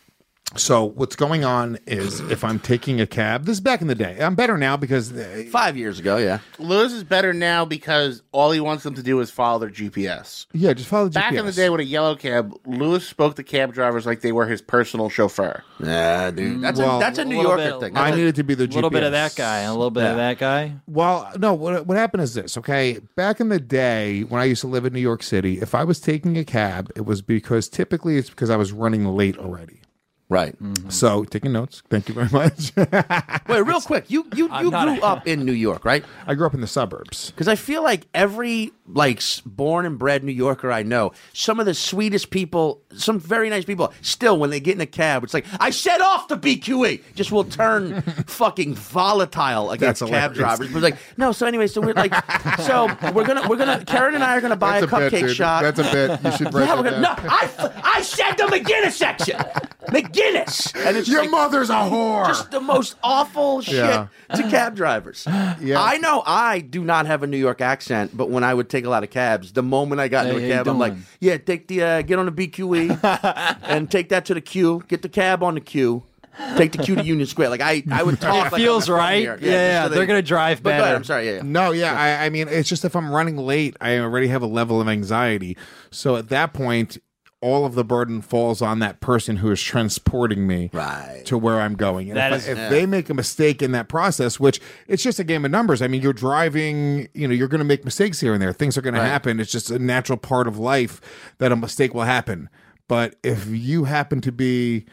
So what's going on is if I'm taking a cab, this is back in the day. I'm better now because 5 years ago, yeah. Lewis is better now because all he wants them to do is follow their GPS. Yeah, just follow the Back GPS. in the day with a yellow cab, Lewis spoke to cab drivers like they were his personal chauffeur. Yeah, dude. That's a New Yorker thing. I needed to be the GPS. A little bit of that guy and a little bit of that guy. Well, no, what happened is this, okay? Back in the day when I used to live in New York City, if I was taking a cab, it was because typically it's because I was running late already. Right. Mm-hmm. So, taking notes. Thank you very much. Wait, real quick. You grew up in New York, right? I grew up in the suburbs. Because I feel like every born and bred New Yorker I know, some of the sweetest people, some very nice people, still when they get in a cab, it's like, I set off the BQE. Just will turn fucking volatile against cab drivers. But like, no. So anyway, so we're like, we're gonna. Karen and I are gonna buy a cupcake shop. That's a bit. You should write that down. No, I said the McGinnis section. McGinnis. And it's your mother's a whore. Just the most awful shit to cab drivers. Yeah. I know I do not have a New York accent, but when I would take a lot of cabs, the moment I got into a cab, I'm like, yeah, take the get on the BQE and take that to the queue. Get the cab on the queue. Take the queue to Union Square. Like I would talk. It feels right. Yeah, they're gonna drive better. But go ahead, I'm sorry. Yeah. No, yeah. I mean, it's just if I'm running late, I already have a level of anxiety. So at that point, all of the burden falls on that person who is transporting me to where I'm going. And if they make a mistake in that process, which it's just a game of numbers. I mean, you're driving, you're going to make mistakes here and there. Things are going to happen. It's just a natural part of life that a mistake will happen. But if you happen to be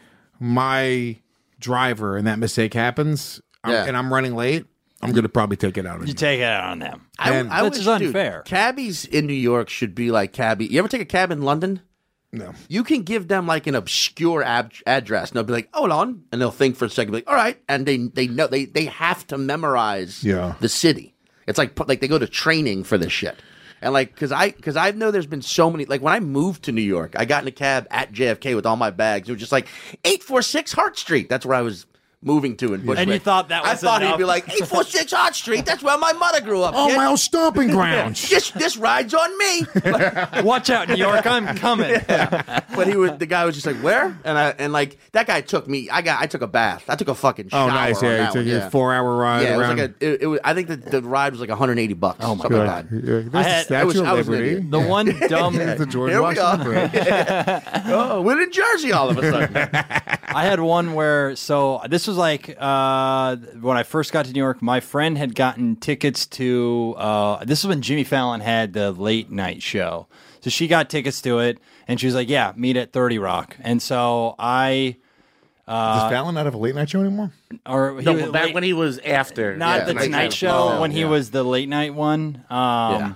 my driver and that mistake happens and I'm running late, I'm going to probably take it out on you. You take it out on them. Which is unfair. Cabbies in New York should be like cabbie. You ever take a cab in London? No. You can give them like an obscure address, and they'll be like, "Hold on," and they'll think for a second, be like, "All right," and they know they have to memorize the city. It's like they go to training for this shit, and like because I know there's been so many like when I moved to New York, I got in a cab at JFK with all my bags. It was just like 846 Hart Street. That's where I was moving to in Bushwick. And you thought that was I thought enough? he'd be like 846 Hart Street. That's where my mother grew up. Oh, kid. my old stomping grounds. This ride's on me. Watch out, New York! I'm coming. But the guy was just like, where? And like that guy took me. I took a bath. I took a fucking shower. Oh, nice. On Yeah, that you took one, a 4-hour ride Yeah, around. it was I think the ride was like $180. Oh my God. God. There's the Statue of Liberty. The one dumb. The George Here we Washington are. Bridge. Oh, we're in Jersey all of a sudden. I had one where, this was like when I first got to New York, my friend had gotten tickets to, this was when Jimmy Fallon had the late night show. So she got tickets to it, and she was like, yeah, meet at 30 Rock. And so I... Does Fallon not have a late night show anymore? Or Back when he was after. Not the Tonight Show, when he was the late night one. So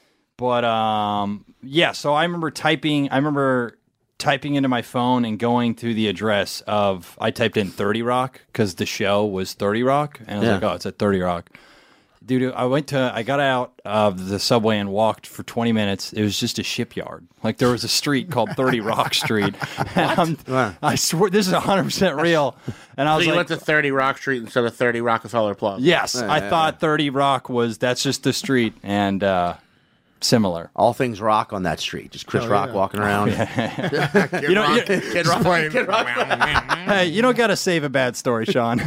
I remember typing into my phone and going through the address of, I typed in 30 Rock because the show was 30 Rock. And I was like, oh, it's at 30 Rock. Dude, I got out of the subway and walked for 20 minutes. It was just a shipyard. Like there was a street called 30 Rock Street. I swear, this is 100% real. And I was so you like, went to 30 Rock Street instead of 30 Rockefeller Plaza. yes, I thought 30 Rock that's just the street. And, similar. All things rock on that street. Just Chris Rock walking around. Kid Rock. Hey, you don't got to save a bad story, Sean.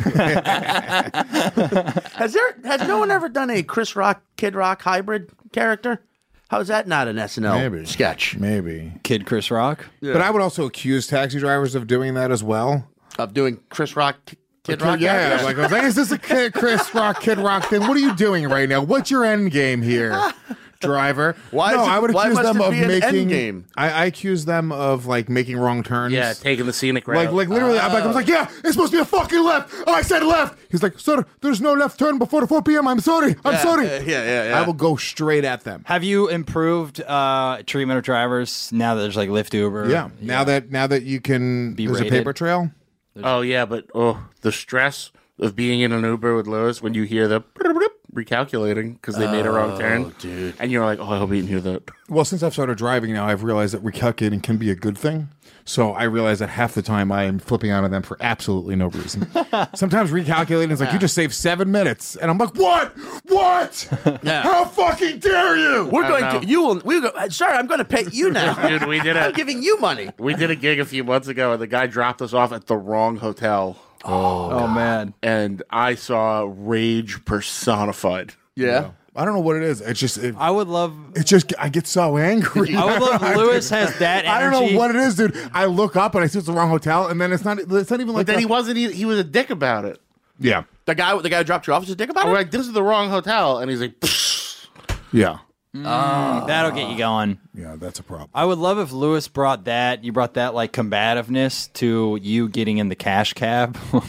Has no one ever done a Chris Rock, Kid Rock hybrid character? How is that not an SNL sketch? Maybe. Kid Chris Rock? Yeah. But I would also accuse taxi drivers of doing that as well. Of doing Chris Rock, Kid Rock? Yeah. I was like, is this a Chris Rock, Kid Rock thing? What are you doing right now? What's your end game here? Driver. I would accuse them of making. I accuse them of like making wrong turns. Yeah, taking the scenic route. Like literally, I was like, yeah, it's supposed to be a fucking left. Oh, I said left. He's like, sir, there's no left turn before the 4 p.m. I'm sorry. I'm sorry. Yeah. I will go straight at them. Have you improved treatment of drivers now that there's like Lyft, Uber? Yeah. Now that you can, there's rated. a paper trail. Oh yeah, but the stress of being in an Uber with Lewis when you hear the recalculating because they made a wrong turn. Dude. And you're like, oh, I hope he didn't hear that. Well, since I've started driving now, I've realized that recalculating can be a good thing. So I realize that half the time I am flipping out on them for absolutely no reason. Sometimes recalculating is like, you just saved 7 minutes. And I'm like, what? Yeah. How fucking dare you? We're going to, you will, sorry, I'm going to pay you now. Dude, I'm giving you money. We did a gig a few months ago, and the guy dropped us off at the wrong hotel. Oh man. And I saw rage personified. Yeah. I don't know what it is. It's just I would love. It's just I get so angry. I would love Lewis has that energy. I don't know what it is, dude. I look up and I see it's the wrong hotel, and then it's not even like. But then he wasn't. He was a dick about it. Yeah. The guy who dropped you off was a dick about I'm it. like, this is the wrong hotel, and he's like, psh. Yeah. That'll get you going. Yeah, that's a problem. I would love if Lewis brought that. You brought that like combativeness to you getting in the cash cab. I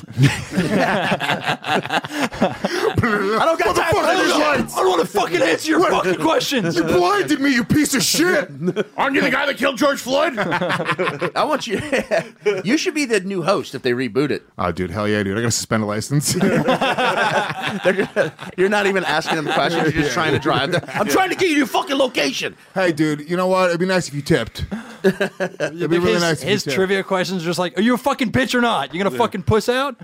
don't got time for this shit. I don't want to fucking answer your fucking questions. You blinded me, you piece of shit. Aren't you the guy that killed George Floyd? I want you. You should be the new host if they reboot it. Oh, dude, hell yeah, dude. I got to suspend a license. You're not even asking them questions. You're just trying to drive them. I'm trying to get you your fucking location. Hey, dude, you know what? It'd be nice if you tipped. It'd be really nice if you his tipped. trivia questions are just like, are you a fucking bitch or not? You gonna fucking puss out?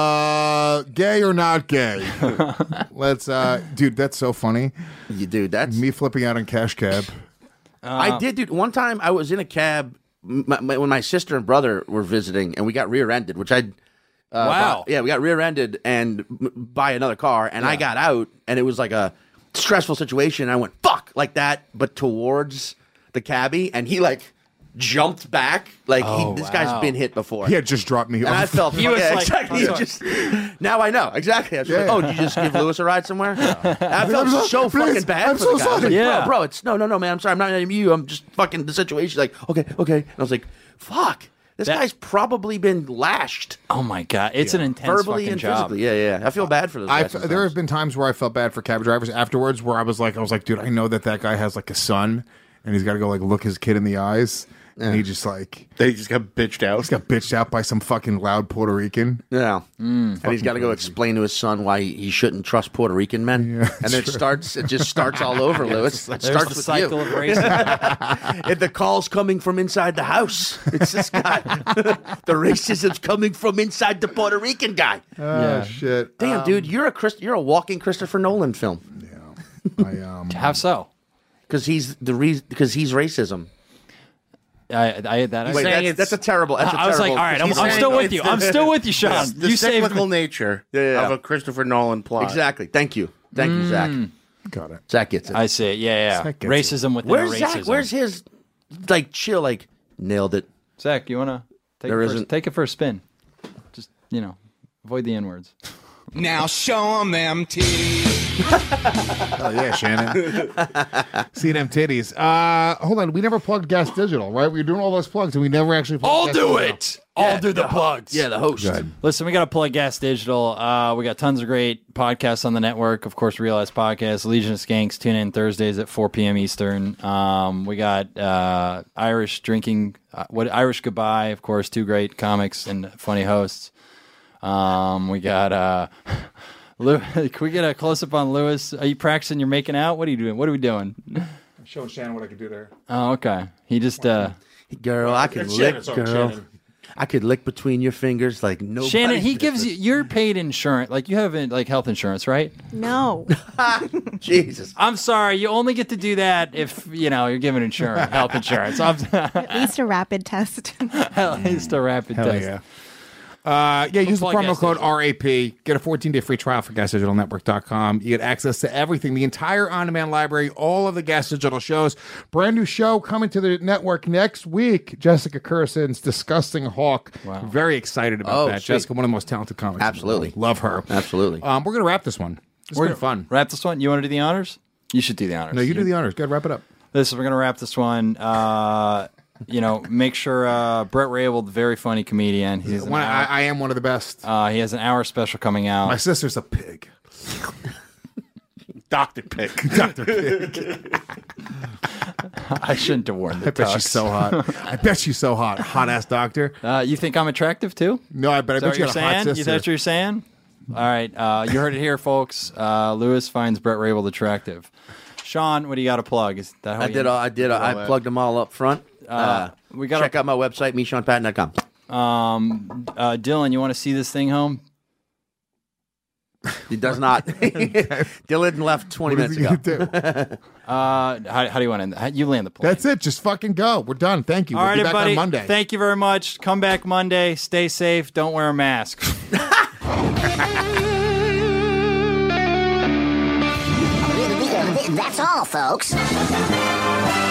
Gay or not gay? Let's, dude, that's so funny. Dude, that's me flipping out on Cash Cab. I did, dude. One time I was in a cab when my sister and brother were visiting, and we got rear-ended, which I. Wow. We got rear-ended and by another car, and I got out, and it was like a stressful situation. I went fuck like that, but towards the cabbie, and he like jumped back like this guy's been hit before. He had just dropped me and off. I felt He was like, exactly. Now I know exactly. I was like, oh, did you just give Lewis a ride somewhere? I felt so fucking bad I'm for so the guy. I was sorry. like, bro, it's no, man. I'm sorry. I'm not even you. I'm just fucking the situation. Like, okay. And I was like, fuck. This guy's probably been lashed. Oh my god, it's an intense verbally fucking and job. physically. Yeah. I feel bad for those guys. There have been times where I felt bad for cab drivers afterwards, where I was like, dude, I know that guy has like a son, and he's got to go like look his kid in the eyes, and he just like they just got bitched out. He's got bitched out by some fucking loud Puerto Rican. Yeah, and he's got to go explain to his son why he shouldn't trust Puerto Rican men. Yeah, and it just starts all over, Lewis. It starts the with cycle you. of racism. And the call's coming from inside the house. It's this guy. The racism's coming from inside the Puerto Rican guy. Oh shit! Damn, dude, you're a walking Christopher Nolan film. Yeah, How so? Because he's racism. I that. Wait, that's a terrible. That's a I was like, all right, I'm still with you. I'm still with you, Sean. The You saved cyclical me. nature of a Christopher Nolan plot. Exactly. Thank you, Zach. Got it. Zach gets it. I see it. Yeah. Zach gets Racism within Where's racism. Zach? Where's his like chill? Like nailed it. Zach? You wanna take it for a spin? Just avoid the N words. Now show them titties. Oh yeah, Shannon. See them titties. Hold on, we never plugged Gas Digital, right? We were doing all those plugs, and we never actually plugged I'll Gas do Digital. it. I'll do the plugs. Yeah, the host. Listen, we got to plug Gas Digital. We got tons of great podcasts on the network. Of course, Realize Podcast, Legion of Skanks. Tune in Thursdays at 4 p.m. Eastern. We got Irish Drinking, Irish Goodbye. Of course, two great comics and funny hosts. We got can we get a close up on Lewis? Are you practicing? You're making out? What are you doing? What are we doing? I'm showing Shannon what I can do there. Oh, okay. He just girl, I could lick, girl. I could lick between your fingers like no. Shannon, he gives you. You're paid insurance, like you have like health insurance, right? No. Jesus. I'm sorry. You only get to do that if you're given insurance, health insurance. At least a rapid test. At least a rapid test. Yeah. Use the promo code RAP. Get a 14-day free trial for GasDigitalNetwork.com. You get access to everything, the entire on-demand library, all of the Gas Digital shows. Brand new show coming to the network next week. Jessica Kurson's Disgusting Hawk. Wow. Very excited about that. Sweet. Jessica, one of the most talented comics. Absolutely. Love her. Absolutely. We're going to wrap this one. It's been fun. Wrap this one? You want to do the honors? You should do the honors. No, you do the honors. Go ahead, wrap it up. Listen, we're going to wrap this one. Make sure Brett Rabel, the very funny comedian. He's I am one of the best. He has an hour special coming out. My sister's a pig. Dr. Pig. Dr. Pig. I shouldn't have worn the I bet tux. she's so hot. I bet she's so hot. Hot ass doctor. You think I'm attractive too? No, I bet you got a hot sister. That's what you're saying? All right, you heard it here, folks. Lewis finds Brett Rabel attractive. Sean, what do you got to plug? Is that how I did. I plugged them all up front. We got check out my website, MeSeanPatton.com. Dylan, you want to see this thing home? He does not. Dylan left 20 minutes ago. How do you want to end? You land the plane. That's it. Just fucking go. We're done. Thank you. All We'll right, be back everybody. on Monday. Thank you very much. Come back Monday. Stay safe. Don't wear a mask. That's all, folks.